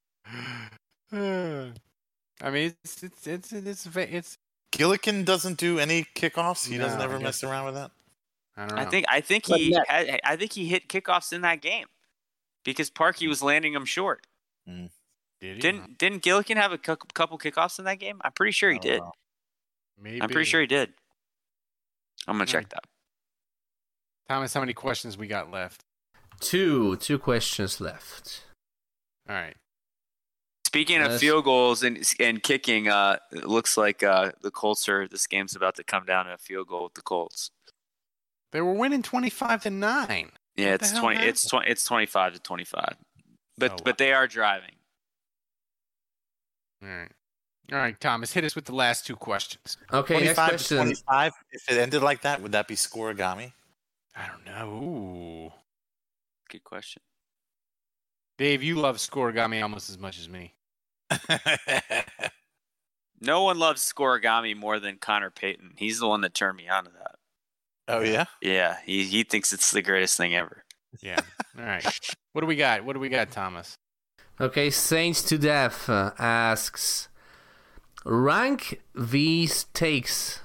I mean, it's it's it's it's it's, it's Gillikin doesn't do any kickoffs. He doesn't No, ever I mess guess- around with that. I don't know. I think I think What he next? had, I think he hit kickoffs in that game because Parkey was landing them short. Did he? Didn't didn't Gillikin have a cou- couple kickoffs in that game? I'm pretty sure he I don't did. know. Maybe. I'm pretty sure he did. I'm gonna Hmm. check that. Thomas, how many questions we got left? Two, two questions left. All right. Speaking of Yes. field goals and and kicking, uh, it looks like uh, the Colts are. This game's about to come down to a field goal with the Colts. They were winning twenty-five to nine. Yeah, What the it's hell twenty. happened? It's twenty. It's twenty-five to twenty-five. But Oh, wow. but they are driving. All right. All right, Thomas, hit us with the last two questions. Okay, next twenty-five question. to twenty-five. If it ended like that, would that be scoregami? I don't know. Ooh. Good question. Dave, you love scoregami almost as much as me. No one loves scoregami more than Connor Payton. He's the one that turned me on to that. Oh, yeah? Yeah, he, he thinks it's the greatest thing ever. Yeah. All right. What do we got? What do we got, Thomas? Okay, Saints to Death uh, asks, rank these takes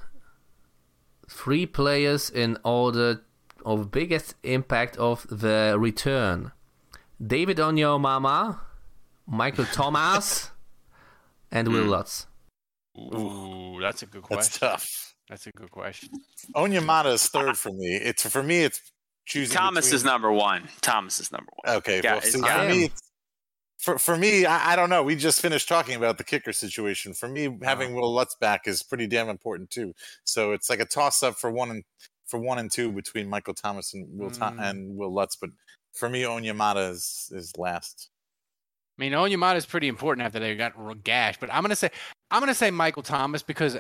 three players in order of biggest impact of the return. David Onyemata, Michael Thomas, and Will Lutz. Ooh, that's a good question. That's tough. That's a good question. Onyemata is third for me. It's for me. It's choosing. Thomas between... is number one. Thomas is number one. Okay, Got well, it. see, Got for it. me, it's, for for me, I, I don't know. We just finished talking about the kicker situation. For me, having Will Lutz back is pretty damn important too. So it's like a toss up for one and for one and two between Michael Thomas and Will Mm. Tom, and Will Lutz. But for me, Onyemata is is last. I mean, Onyemata is pretty important after they got gashed, but I'm gonna say I'm gonna say Michael Thomas because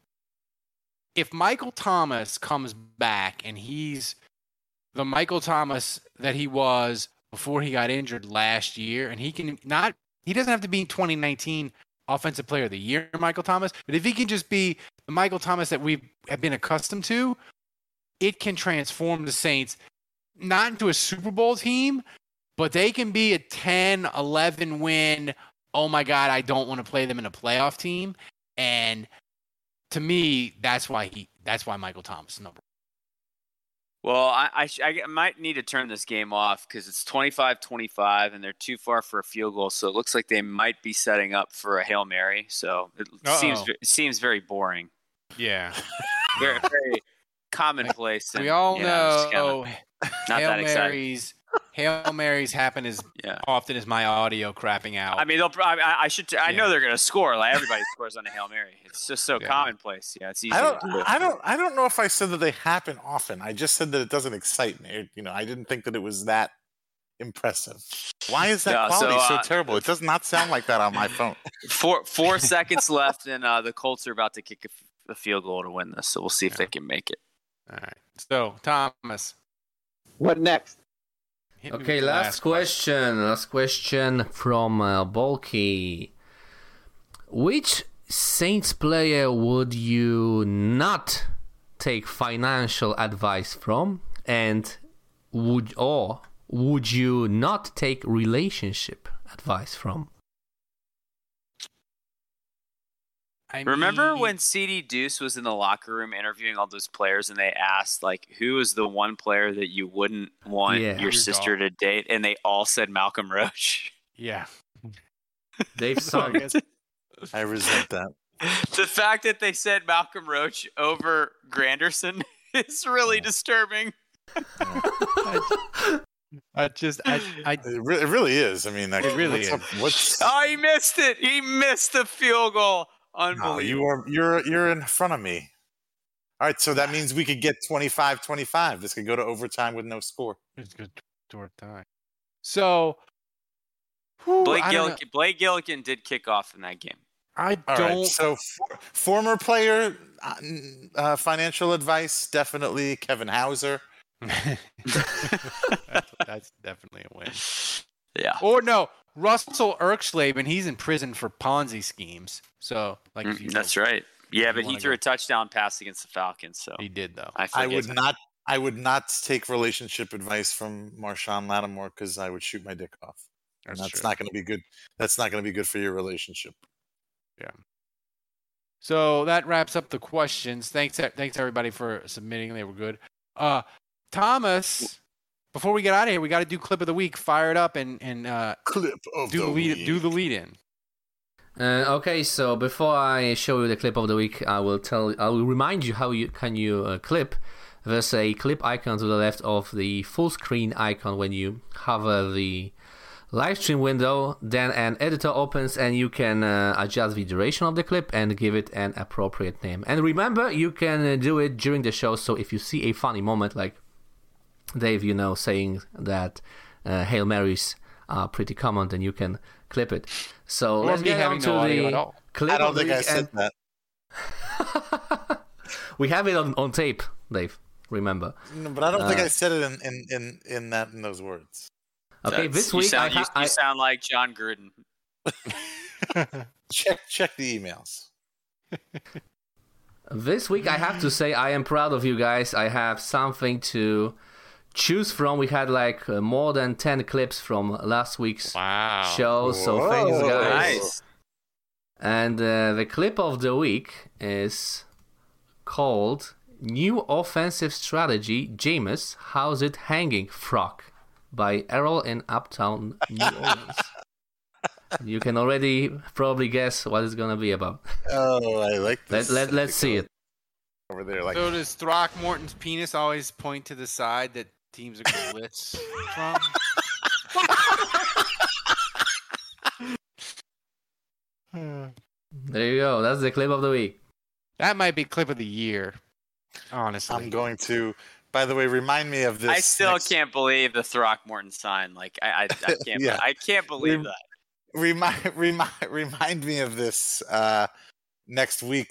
if Michael Thomas comes back and he's the Michael Thomas that he was before he got injured last year, and he can not he doesn't have to be twenty nineteen Offensive Player of the Year, Michael Thomas, but if he can just be the Michael Thomas that we have been accustomed to, it can transform the Saints not into a Super Bowl team, but they can be a ten, eleven win, oh my God, I don't want to play them in a playoff team. And to me, that's why he that's why Michael Thomas is number one. Well, I, I, sh- I might need to turn this game off because it's twenty-five twenty-five and they're too far for a field goal. So it looks like they might be setting up for a Hail Mary. So it Uh-oh. seems it seems very boring. Yeah. Very, very commonplace. We and, all you know, just know kinda not Hail that exciting. Marys Hail Marys happen as Yeah. often as my audio crapping out. I mean, they'll. I, I should. I Yeah. know they're going to score. Like everybody scores on a Hail Mary. It's just so Yeah. commonplace. Yeah, it's easy I don't. to do. I don't. I don't know if I said that they happen often. I just said that it doesn't excite me. It- you know, I didn't think that it was that impressive. Why is that No, so, quality so, uh, terrible? It does not sound like that on my phone. Four four seconds left, and uh, the Colts are about to kick a, f- a field goal to win this. So we'll see if Yeah. they can make it. All right. So, Thomas. What next? hit me with Okay, the last question. Last question from uh, Bulky. Which Saints player would you not take financial advice from, and would or would you not take relationship advice from? I Remember mean, when C D Deuce was in the locker room interviewing all those players, and they asked like, "Who is the one player that you wouldn't want Yeah. your Your sister to date?" And they all said Malcolm Roach. Yeah. Dave So I Song. guess- I resent that. The fact that they said Malcolm Roach over Granderson is really disturbing. I just I I It, re- it really is. I mean, like, It really what's is. up- what's Oh, he missed it. He missed the field goal. no, Unbelievable. you are you're you're in front of me. All right, so that means we could get twenty-five twenty-five. This could go to overtime with no score. it's good short time. So whew, Blake I don't know. Gillikin, Blake Gillikin did kick off in that game. I All don't right, so for, former player uh, uh, financial advice, definitely Kevin Hauser. that's, that's definitely a win. Yeah. Or no, Russell Erkschlaben, he's in prison for Ponzi schemes. So, like, if Mm, you That's right. Yeah, you but he wanna threw go- a touchdown pass against the Falcons. So he did though. I, I forget would that. not. I would not take relationship advice from Marshawn Lattimore because I would shoot my dick off. And That's that's true. not going to be good. That's not going to be good for your relationship. So that wraps up the questions. Thanks, thanks everybody for submitting. They were good. Uh, Thomas, before we get out of here, we got to do clip of the week. Fire it up and and uh, Clip of do the the lead. week. Do the lead in. Uh, okay, so before I show you the clip of the week, I will tell, I will remind you how you can you uh, clip. There's a clip icon to the left of the full screen icon when you hover the live stream window. Then an editor opens and you can uh, adjust the duration of the clip and give it an appropriate name. And remember, you can uh, do it during the show. So if you see a funny moment like Dave, you know, saying that uh, Hail Marys are pretty common, then you can clip it. So Or let's me get on having to no audio the at all. clip I don't of the think I week said and- that. We have it on, on tape, Dave. Remember. No, but I don't think Uh, I said it in, in, in, in that in those words. Okay, That's- this you week sound, I, you, ha- you I sound like John Gruden. Check check the emails. This week, I have to say, I am proud of you guys. I have something to choose from. We had like uh, more than ten clips from last week's wow. show, so Whoa. thanks, guys. Nice. And uh, the clip of the week is called New Offensive Strategy, Jameis, How's It Hanging, Frog, by Errol in Uptown, New Orleans. You can already probably guess what it's going to be about. Oh, I like this. Let, let, let's see it. Over there, like So does Throckmorton's penis always point to the side that teams are going to blitz from? There you go. That's the clip of the week. That might be clip of the year, honestly. I'm going to. By the way, remind me of this. I still next- can't believe the Throckmorton sign. Like I, I, I can't. Yeah. I can't believe Rem- that. Remind remind remind me of this uh, next week,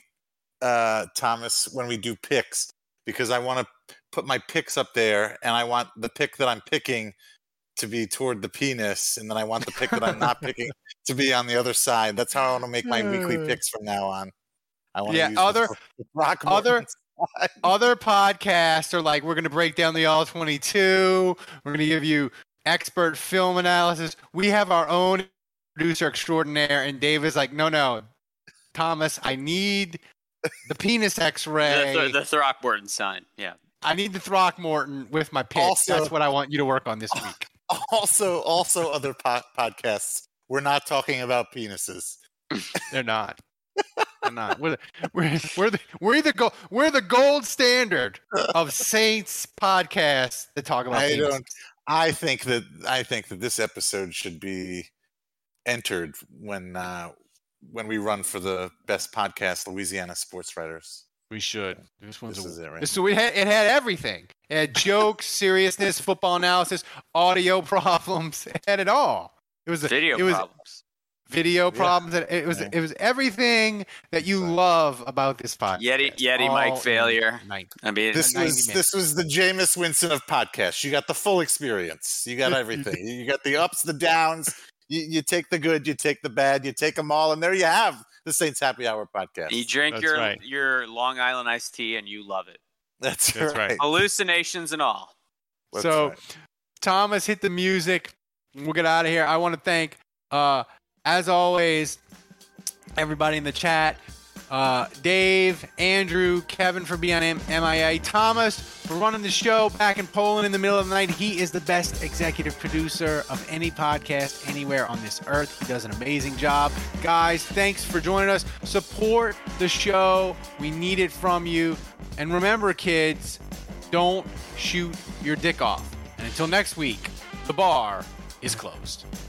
uh, Thomas, when we do picks, because I want to put my picks up there, and I want the pick that I'm picking to be toward the penis, and then I want the pick that I'm not picking to be on the other side. That's how I want to make my weekly picks from now on. I want Yeah, to use other- the rock other- Other podcasts are like, we're going to break down the all twenty-two. We're going to give you expert film analysis. We have our own producer extraordinaire, and Dave is like, no, no, Thomas, I need the penis X-ray. The, the, the Throckmorton sign. Yeah. I need the Throckmorton with my picks. Also- That's what I want you to work on this week. Also, also other po- podcasts. We're not talking about penises. They're not. They're not. We're the, we're, we're the we're the gold we're the gold standard of Saints podcasts that talk about. I penis. don't. I think that I think that this episode should be entered when uh, when we run for the best podcast, Louisiana Sports Writers. We should. This one's This a, is it, right? this, so it had it had everything. It had jokes, seriousness, football analysis, audio problems. It had it all. It was a, Video it was problems. video Yeah. problems. It was Yeah. it was everything that you love about this podcast. Yeti, Yeti All mic in failure. ninety. I mean, This ninety was minutes. this was the Jameis Winston of podcasts. You got the full experience. You got everything. you got the ups, the downs. You, you take the good, you take the bad, you take them all, and there you have the Saints Happy Hour podcast. you drink That's your right. your Long Island iced tea and you love it. That's, That's right. right. Hallucinations and all. That's so, right. Thomas, hit the music. We'll get out of here. I want to thank, uh, as always, everybody in the chat. Uh, Dave, Andrew, Kevin for being on M- MIA, Thomas for running the show back in Poland in the middle of the night. He is the best executive producer of any podcast anywhere on this earth. He does an amazing job. Guys, thanks for joining us. Support the show. We need it from you. And remember, kids, don't shoot your dick off. And until next week, the bar is closed.